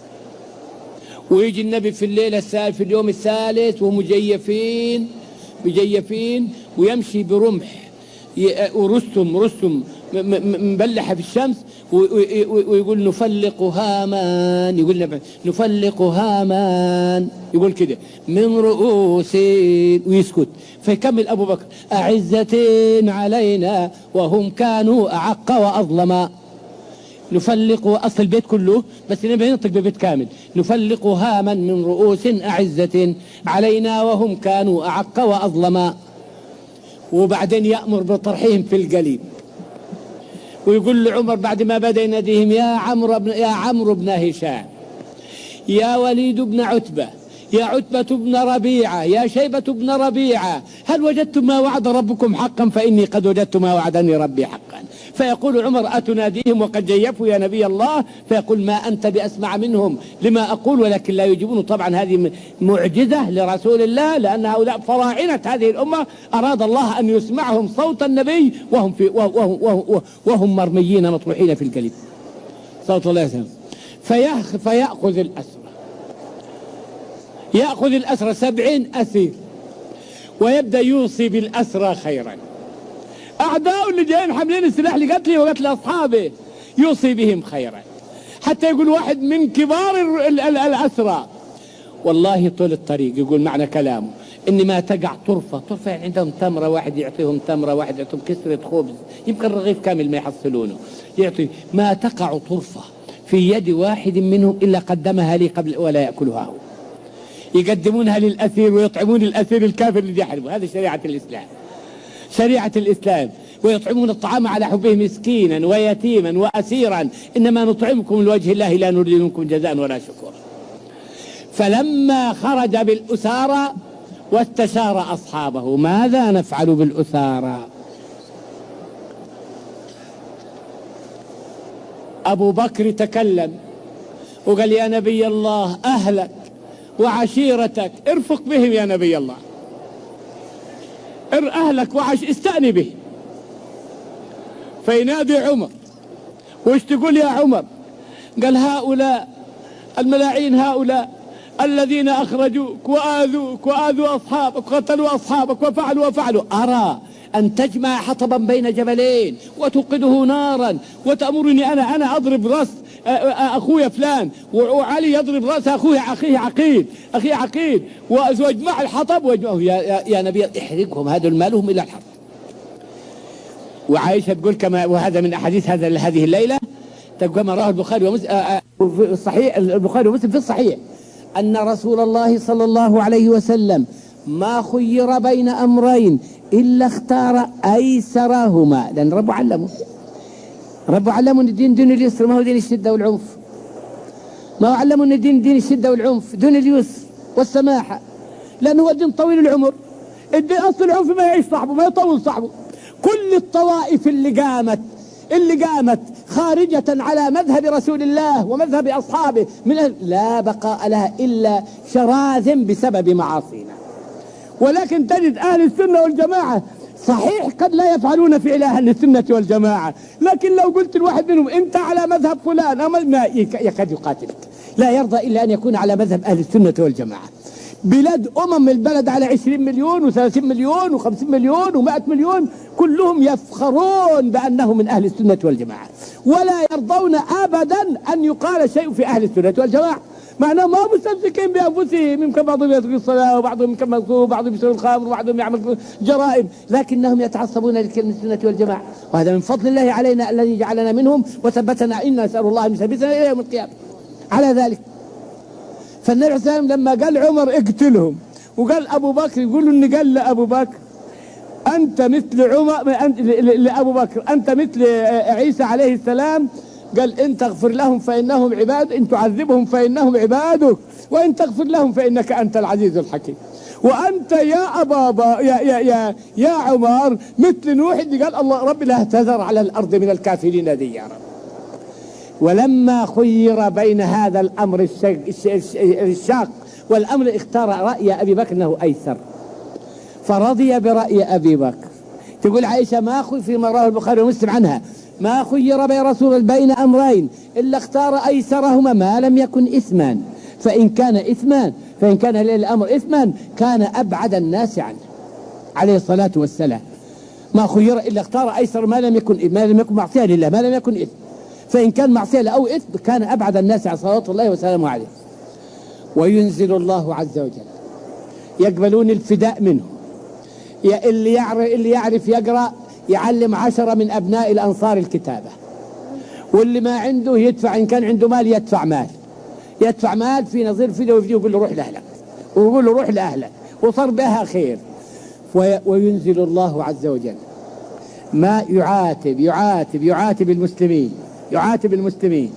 ويجي النبي في الليلة الثالث في اليوم الثالث ومجيفين مجيفين ويمشي برمح ورستم رستم مبلحة في الشمس ويقول نفلق هامان، يقول نفلق هامان يقول كده من رؤوس ويسكت، فيكمل أبو بكر أعزة علينا وهم كانوا أعق وأظلما. نفلق أصل البيت كله بس نبي ينطق ببيت كامل، نفلق هاما من رؤوس أعزة علينا وهم كانوا أعق وأظلما. وبعدين يأمر بطرحهم في القليب ويقول لعمر بعد ما بدأ يناديهم يا عمرو بن يا عمرو بن هشام، يا وليد بن عتبة، يا عتبة بن ربيعة، يا شيبة بن ربيعة، هل وجدتم ما وعد ربكم حقا؟ فإني قد وجدت ما وعدني ربي حقا. فيقول عمر أتناديهم وقد جيفوا يا نبي الله؟ فيقول ما أنت بأسمع منهم لما أقول ولكن لا يجيبون. طبعا هذه معجزة لرسول الله، لأن هؤلاء فراعنة هذه الأمة أراد الله أن يسمعهم صوت النبي وهم, في وهم, وهم, وهم مرميين مطروحين في القليب صوت الله يسلم. فيأخذ الأسرى يأخذ الأسرى سبعين أسير ويبدأ يوصي بالأسرى خيرا. أعداء اللي جايين حاملين السلاح لقتلي وقتل أصحابه يوصي بهم خيرا، حتى يقول واحد من كبار الأسرى والله طول الطريق يقول معنى كلامه إن ما تقع طرفة طرفة يعني عندهم تمرة، واحد يعطيهم تمرة، واحد يعطيهم كسرة خبز، يمكن رغيف كامل ما يحصلونه، يعطي ما تقع طرفة في يد واحد منهم إلا قدمها لي قبل ولا يأكلها هو. يقدمونها للأسير ويطعمون الأسير الكافر اللي يحاربه. هذه شريعة الإسلام، شريعة الإسلام. ويطعمون الطعام على حبه مسكينا ويتيما وأسيرا إنما نطعمكم لوجه الله لا نريد منكم جزاء ولا شكورا. فلما خرج بالأسارى واستشار أصحابه ماذا نفعل بالأسارى؟ أبو بكر تكلم وقال يا نبي الله أهلك وعشيرتك ارفق بهم يا نبي الله، أهلك وعش استأني به. فينادي عمر وش تقول يا عمر؟ قال هؤلاء الملاعين هؤلاء الذين أخرجوك وآذوك وآذوا أصحابك وقتلوا أصحابك وفعلوا وفعلوا، أرى أن تجمع حطبا بين جبلين وتوقده نارا وتأمرني أنا أنا أضرب رأس أخويا فلان وعلي يضرب رأس أخويا أخيه عقيل أخيه عقيل واجمع الحطب واجمعه. يا, يا, يا نبي احرقهم، هذا مالهم إلى الحرب. وعائشة تقول كما، وهذا من أحاديث هذا هذه الليلة، كما رواه البخاري ومسلم في الصحيح، البخاري ومسلم في الصحيح، أن رسول الله صلى الله عليه وسلم ما خير بين أمرين إلا اختار أيسرهما، لأن ربه علمه ربه علمه أن الدين دين اليسر، ما هو دين الشدة والعنف، ما هو علمه أن الدين دين الشدة والعنف، دين اليسر والسماحة، لأنه هو الدين طويل العمر. الدين أصل العنف ما يعيش صاحبه، ما يطول صاحبه. كل الطوائف اللي قامت اللي قامت خارجة على مذهب رسول الله ومذهب أصحابه من لا بقاء لها إلا شراذم بسبب معاصينا. ولكن تجد أهل السنة والجماعة صحيح قد لا يفعلون فعل أهل السنة والجماعة، لكن لو قلت الواحد منهم أنت على مذهب فلان أما ما يكاد يقاتلك، لا يرضى إلا أن يكون على مذهب أهل السنة والجماعة. بلاد أمم البلد على عشرين مليون وثلاثين مليون وخمسين مليون ومائة مليون كلهم يفخرون بأنهم من أهل السنة والجماعة، ولا يرضون أبدا أن يقال شيء في أهل السنة والجماعة، معناه ما مستمسكين بأنفسهم. يمكن بعضهم يترك الصلاة وبعضهم يمكن مغصوب وبعضهم يشرب الخمر وبعضهم يعمل جرائم، لكنهم يتعصبون لكلمة السنة والجماعة، وهذا من فضل الله علينا الذي جعلنا منهم وثبتنا. إنا نسأل الله أن يثبتنا إلى يوم القيامة على ذلك. فالنبي عليه الصلاة والسلام لما قال عمر اقتلهم وقال أبو بكر، يقولوا إن قال لأبو بكر أنت مثل عمر، أنت لأبو بكر أنت مثل عيسى عليه السلام، قال إن تغفر لهم فإنهم عباد، إن تعذبهم فإنهم عبادك، وإن تغفر لهم فإنك أنت العزيز الحكيم. وأنت يا أبا يا يا يا يا عمر مثل نوح اللي قال الله رب لا تذر على الأرض من الكافرين ديارا. ولما خير بين هذا الأمر الشاق والأمر اختار رأي أبي بكر أنه أيسر، فرضي برأي أبي بكر. تقول عائشة ما خير فيما رواه البخاري ومسلم عنها، ما خير بين رسول بين أمرين إلا اختار أيسرهما ما لم يكن إثمان، فإن كان إثمان فإن كان الأمر إثما كان أبعد الناس عنه عليه الصلاة والسلام. ما خير إلا اختار أيسر ما لم يكن ما لم يكن معصية لله، ما لم يكن إثم، فإن كان معصية أو إثم كان أبعد الناس عن صلوات الله وسلامه عليه. وينزل الله عز وجل يقبلون الفداء منه، اللي يعرف اللي يعرف يقرأ يعلم عشرة من أبناء الأنصار الكتابة، واللي ما عنده يدفع، إن كان عنده مال يدفع مال يدفع مال في نظير فيديو وفيديو يقول له روح لأهلك، ويقول له روح لأهلك وصار بها خير. وينزل الله عز وجل ما يعاتب يعاتب يعاتب المسلمين يعاتب المسلمين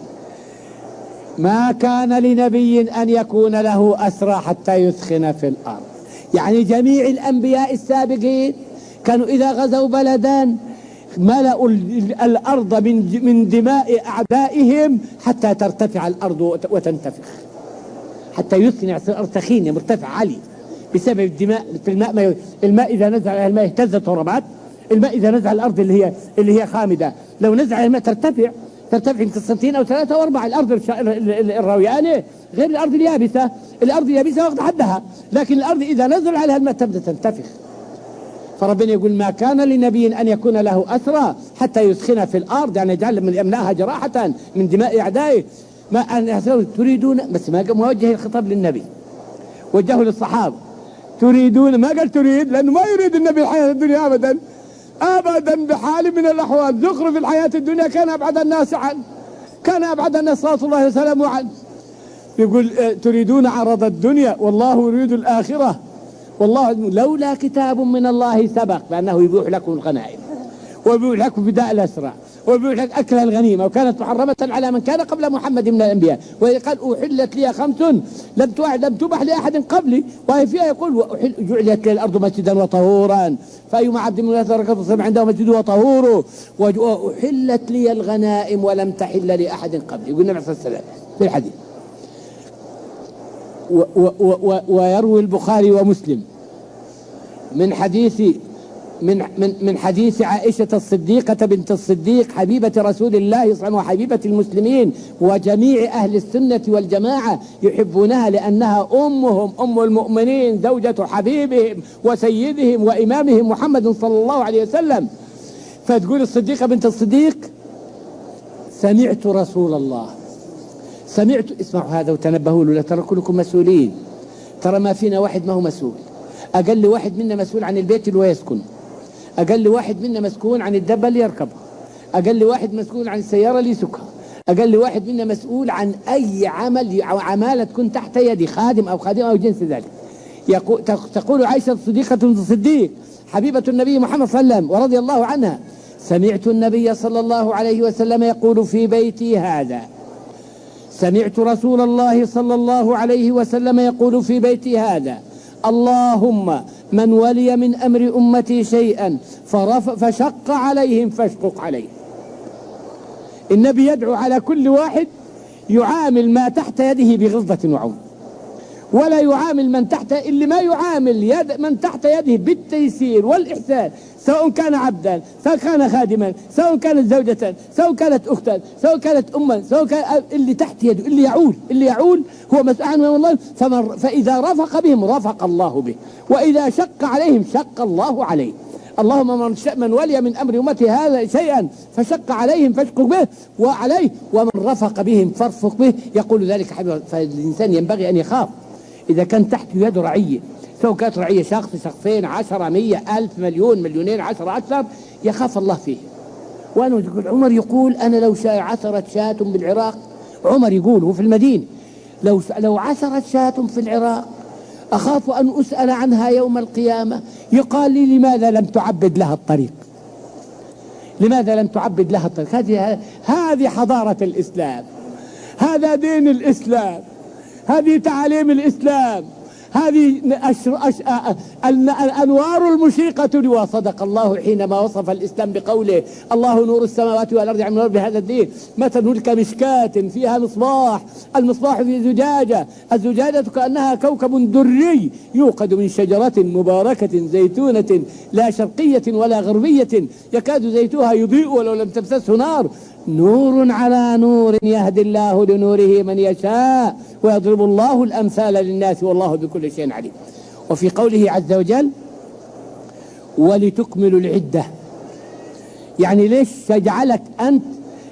ما كان لنبي أن يكون له أسرى حتى يثخن في الأرض. يعني جميع الأنبياء السابقين كانوا إذا غزوا بلدان ملأوا الأرض من من دماء أعدائهم حتى ترتفع الأرض وتنتفخ، حتى يثخن الأرض تخين مرتفع عالي بسبب الدماء في الماء. الماء إذا نزل على الماء اهتزت وربعت، الماء إذا نزل على الأرض اللي هي اللي هي خامدة لو نزل على الماء ترتفع ترتفع يمكن سنتين أو ثلاثة أو أربعة. الأرض الرويانة غير الأرض اليابسة، الأرض اليابسة واخد حدها، لكن الأرض إذا نزل عليها الماء تبدأ تنتفخ. فربنا يقول ما كان لنبي أن يكون له أسرى حتى يسخن في الأرض، يعني يجعل من يمنعها جراحة من دماء أعدائه. ما أن تريدون، بس ما موجه الخطاب للنبي، وجهه للصحابة. تريدون، ما قال تريد لأنه ما يريد النبي الحياة الدنيا أبدا أبدا بحال من الأحوال. زخرف الحياة الدنيا كان أبعد الناس عنه، كان أبعد الناس صلى الله عليه وسلم عنه. يقول تريدون عرض الدنيا والله يريد الآخرة، والله لولا كتاب من الله سبق بأنه يبيح لكم الغنائم ويبيح لكم فداء الأسرى ويبيح لك أكل الغنيمة، وكانت محرمة على من كان قبل محمد من الأنبياء. وقال أحلت لي خمس لم لم تبح لأحد قبلي، وهي فيها يقول جعلت لي الأرض مسجدا وطهورا فأيما عبد من الناس ركض عنده مسجد وطهوره، وأحلت لي الغنائم ولم تحل لأحد قبلي، يقول النبي صلى الله عليه وسلم في الحديث. ويروي البخاري ومسلم من حديث من من من حديث عائشة الصديقة بنت الصديق حبيبة رسول الله صلى الله عليه وسلم وحبيبة المسلمين وجميع أهل السنة والجماعة يحبونها لأنها أمهم أم المؤمنين زوجة حبيبهم وسيدهم وإمامهم محمد صلى الله عليه وسلم. فتقول الصديقة بنت الصديق سمعت رسول الله، سمعت، اسمعوا هذا وتنبهوا له، لا ترى كلكم مسؤولين، ترى ما فينا واحد ما هو مسؤول. أقل واحد منا مسؤول عن البيت اللي يسكن، أقل واحد منا مسؤول عن الدبة اللي يركبها، أقل واحد مسؤول عن السيارة اللي يسوقها، أقل واحد منا مسؤول عن أي عمل أو عمالة تكون تحت يدي، خادم أو خادم أو جنس ذلك. يقول تقول عائشة الصديقة بنت الصديق حبيبة النبي محمد صلى الله عليه وسلم ورضي الله عنها: سمعت النبي صلى الله عليه وسلم يقول في بيتي هذا، سمعت رسول الله صلى الله عليه وسلم يقول في بيتي هذا: اللهم من ولي من أمر أمتي شيئا فرف فشق عليهم فاشقق عليه. النبي يدعو على كل واحد يعامل ما تحت يده بغلظة وعون، ولا يعامل من تحت اللي ما يعامل يد من تحت يده بالتيسير والإحسان، سواء كان عبدا، سواء كان خادما، سواء كانت زوجة، سواء كانت أختا، سواء كانت أما، سواء كان اللي تحت يده، اللي يعول اللي يعول هو مسؤول عنه الله. فمن فإذا رفق بهم رفق الله به، وإذا شق عليهم شق الله عليه. اللهم من, من ولي من أمر أمتي هذا شيئا فشق عليهم فاشقق به وعليه، ومن رفق بهم فارفق به. يقول ذلك حبيب. فالإنسان ينبغي أن يخاف إذا كان تحت يده رعية، سواء كانت رعية شخص، شخصين، عشرة، مية، ألف، مليون، مليونين، عشرة، أكثر، يخاف الله فيه. وأنا يقول عمر يقول: أنا لو عثرت شاة بالعراق، عمر يقول هو في المدينة: لو لو عثرت شاة في العراق أخاف أن أسأل عنها يوم القيامة يقال لي لماذا لم تعبد لها الطريق؟ لماذا لم تعبد لها الطريق؟ هذه هذه حضارة الإسلام، هذا دين الإسلام، هذه تعاليم الإسلام، هذه أشر أش... الأنوار المشرقة. وصدق الله حينما وصف الإسلام بقوله: الله نور السماوات والأرض يعمل نور بهذا الدين مثل كمشكاة فيها مصباح، المصباح في زجاجة، الزجاجة كأنها كوكب دري يوقد من شجرة مباركة زيتونة لا شرقية ولا غربية يكاد زيتها يضيء ولو لم تمسسه نار، نور على نور يهدي الله لنوره من يشاء ويضرب الله الأمثال للناس والله بكل شيء عليم. وفي قوله عز وجل: ولتكملوا العدة، يعني ليش يجعلك أنت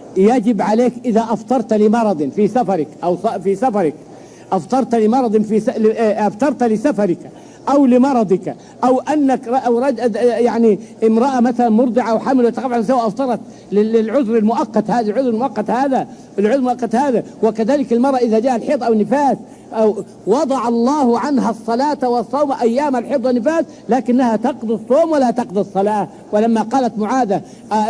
يجب عليك إذا أفطرت لمرض في سفرك أو في سفرك أفطرت لمرض في س... أفطرت لسفرك أو لمرضك أو أنك أو رد يعني امرأة مثلا مرضعة أو حامل وتخاف سواء أفطرت للعذر المؤقت هذا العذر المؤقت هذا العذر المؤقت هذا وكذلك المرأة إذا جاء الحيض أو النفاس أو وضع الله عنها الصلاة والصوم أيام الحيض والنفاس، لكنها تقضي الصوم ولا تقضي الصلاة. ولما قالت معاذة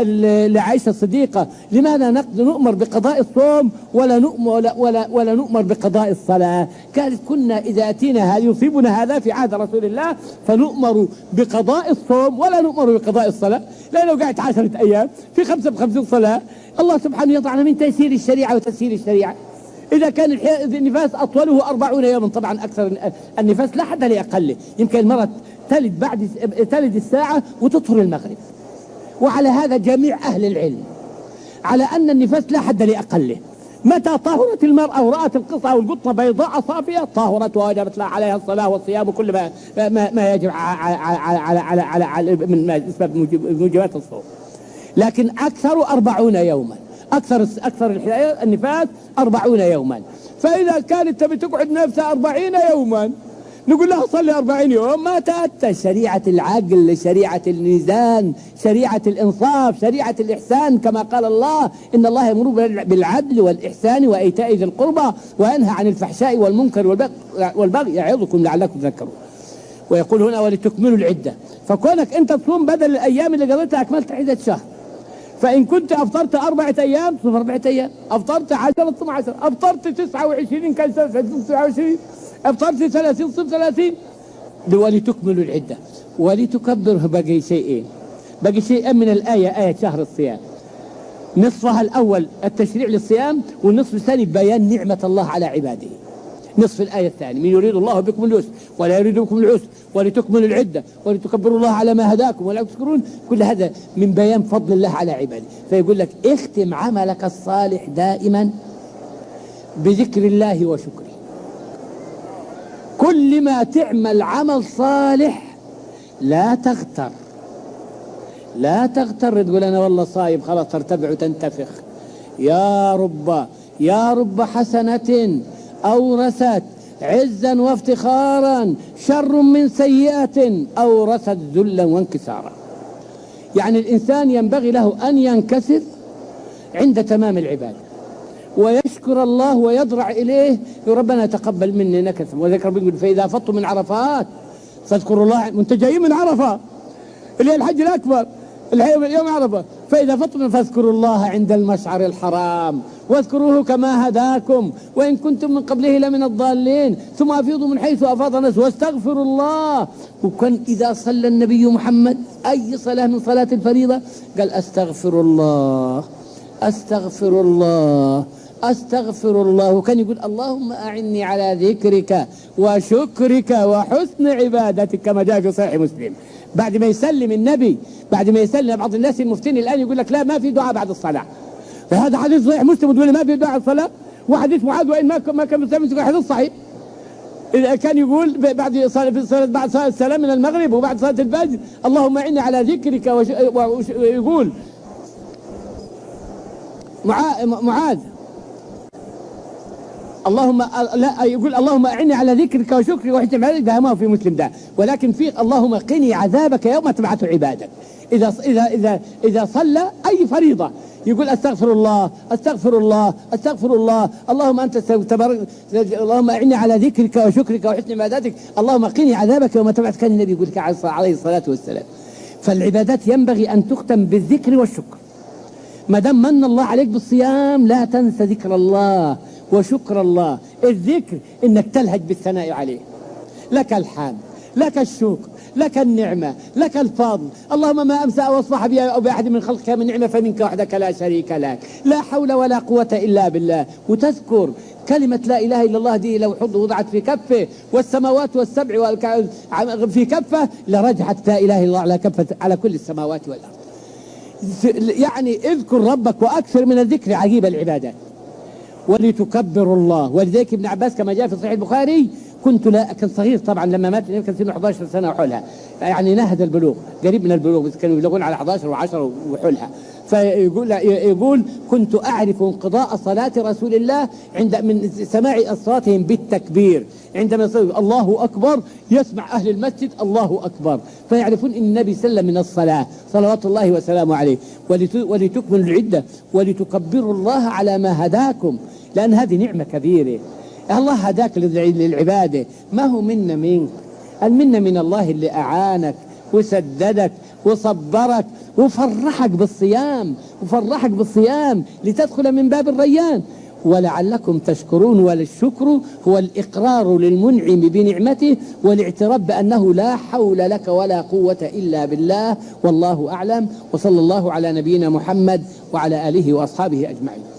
لعائشة الصديقة: لماذا نقضي نؤمر بقضاء الصوم ولا نؤمر ولا, ولا, ولا نؤمر بقضاء الصلاة؟ قالت: كنا إذا أتينا هذا يصيبنا هذا في عهد رسول الله فنؤمر بقضاء الصوم ولا نؤمر بقضاء الصلاة، لأنه قاعد عشرة أيام في خمسة بخمسين صلاة. الله سبحانه يضعنا من تيسير الشريعة وتسهيل الشريعة. إذا كان النفاس أطوله أربعون يوما، طبعا أكثر النفاس لا حد لأقله، يمكن المرأة تلد بعد تلد الساعة وتطهر المغرب. وعلى هذا جميع أهل العلم على أن النفاس لا حد لأقله. متى طهرت المرأة ورأت القصة والقطة بيضاء صافية طهرت ووجبت لها عليها الصلاة والصيام وكل ما ما, ما يجب على على على على, على من أسباب موجبات الصوم. لكن أكثر أربعون يوما، أكثر أكثر النفاس أربعون يوما. فإذا كانت تبي تقعد نفسها أربعين يوما نقول لها صلي أربعين يوم، ما تأتى شريعة العقل، شريعة الميزان، شريعة الإنصاف، شريعة الإحسان، كما قال الله: إن الله يأمر بالعدل والإحسان وإيتاء ذي القربى وينهى عن الفحشاء والمنكر والبغي يعظكم لعلكم تذكرون. ويقول هنا: ولتكملوا العدة. فكونك أنت تصوم بدل الأيام اللي قضيتها أكملت عدة شهر. فإن كنت أفطرت أربعة أيام صوم أربعة أيام، أفطرت عشرة صوم عشرة، أفطرت تسعة وعشرين كان تسعة وعشرين، أفطرت ثلاثين صوم ثلاثين. ولتكملوا العدة ولتكبره. بقي شيئين، بقي شيئين من الآية، آية شهر الصيام. نصفها الأول التشريع للصيام، والنصف الثاني بيان نعمة الله على عباده. نصف الآية الثانية: من يريد الله بكم اليسر ولا يريد بكم العسر ولتكملوا العدة ولتكبروا الله على ما هداكم ولا تشكرون. كل هذا من بيان فضل الله على عباده. فيقول لك اختم عملك الصالح دائما بذكر الله وشكره. كل ما تعمل عمل صالح لا تغتر، لا تغتر تقول أنا والله صايم خلاص ترتفع وتنتفخ. يا رب يا رب حسنة أورثت عزا وافتخارا شر من سيئة أورثت ذلا وانكسارا. يعني الإنسان ينبغي له أن ينكسر عند تمام العبادة ويشكر الله ويضرع إليه: يا ربنا تقبل مني نكث. وذكر ربنا فإذا فضتم من عرفات فاذكروا الله. وانت جاي من عرفة اللي هي الحج الأكبر اليوم عرفة، فإذا فضتم فاذكروا الله عند المشعر الحرام واذكروه كما هداكم وإن كنتم من قبله لمن الضالين ثم أفيضوا من حيث أفاض الناس واستغفروا الله. وكان إذا صلى النبي محمد أي صلاة من صلاة الفريضة قال: أستغفر الله أستغفر الله أستغفر الله. وكان يقول: اللهم أعني على ذكرك وشكرك وحسن عبادتك، كما جاء في صحيح مسلم. بعد ما يسلم النبي، بعد ما يسلم، بعض الناس المفتين الآن يقول لك: لا ما في دعاء بعد الصلاة. فهذا حديث صحيح مسلم تقول ما في دعاء الصلاة، وحديث معاذ وإن ما ما كان مسلم حديث صحيح. إذا كان يقول بعد صلاة بعد صلاة السلام من المغرب وبعد صلاة الفجر: اللهم أعني على ذكرك وش... وش... يقول معا... معاذ اللهم لا يقول: اللهم أعني على ذكرك وشكرك وحسن عبادتك. ده ما في مسلم ده، ولكن في: اللهم قني عذابك يوم تبعث عبادك. إذا إذا إذا إذا صلى أي فريضة يقول: أستغفر الله أستغفر الله أستغفر الله اللهم أنت تبارك، اللهم أعني على ذكرك وشكرك وحسن عبادتك، اللهم قني عذابك يوم تبعث. كان النبي يقول عليه الصلاة والسلام. فالعبادات ينبغي أن تختم بالذكر والشكر. ما دام من الله عليك بالصيام لا تنسى ذكر الله وشكر الله. الذكر إنك تلهج بالثناء عليه، لك الحمد، لك الشكر، لك النعمة، لك الفضل. اللهم ما أمسى أو أصبح بي أو بأحد من خلقك من نعمة فمنك وحدك لا شريك لك، لا حول ولا قوة إلا بالله. وتذكر كلمة لا إله إلا الله دي لو حض وضعت في كفه والسماوات والسبع في كفه لرجحت لا إله إلا الله على كفة على كل السماوات والأرض. يعني اذكر ربك وأكثر من الذكر عجيب العبادات. ولتكبروا الله. ولذلك ابن عباس كما جاء في صحيح البخاري: كنت لا كان صغير طبعا لما مات كان سنه أحد عشر سنة وحولها، يعني نهد البلوغ قريب من البلوغ، بس كانوا يبلغون على أحد عشر وعشرة وحولها. فيقول يقول: كنت أعرف انقضاء صلاة رسول الله عند من سماع أصواتهم بالتكبير. عندما يصلي الله أكبر يسمع أهل المسجد الله أكبر، فيعرفون أن النبي سلم من الصلاة صلوات الله وسلامه عليه. ولتكملوا العدة ولتكبروا الله على ما هداكم، لأن هذه نعمة كبيرة. الله هداك للعبادة، ما هو منا منك، المنة من الله اللي أعانك وسددك وصبرك وفرحك بالصيام وفرحك بالصيام لتدخل من باب الريان. ولعلكم تشكرون. والشكر هو الإقرار للمنعم بنعمته والاعتراف بأنه لا حول لك ولا قوة إلا بالله. والله أعلم، وصلى الله على نبينا محمد وعلى آله وأصحابه أجمعين.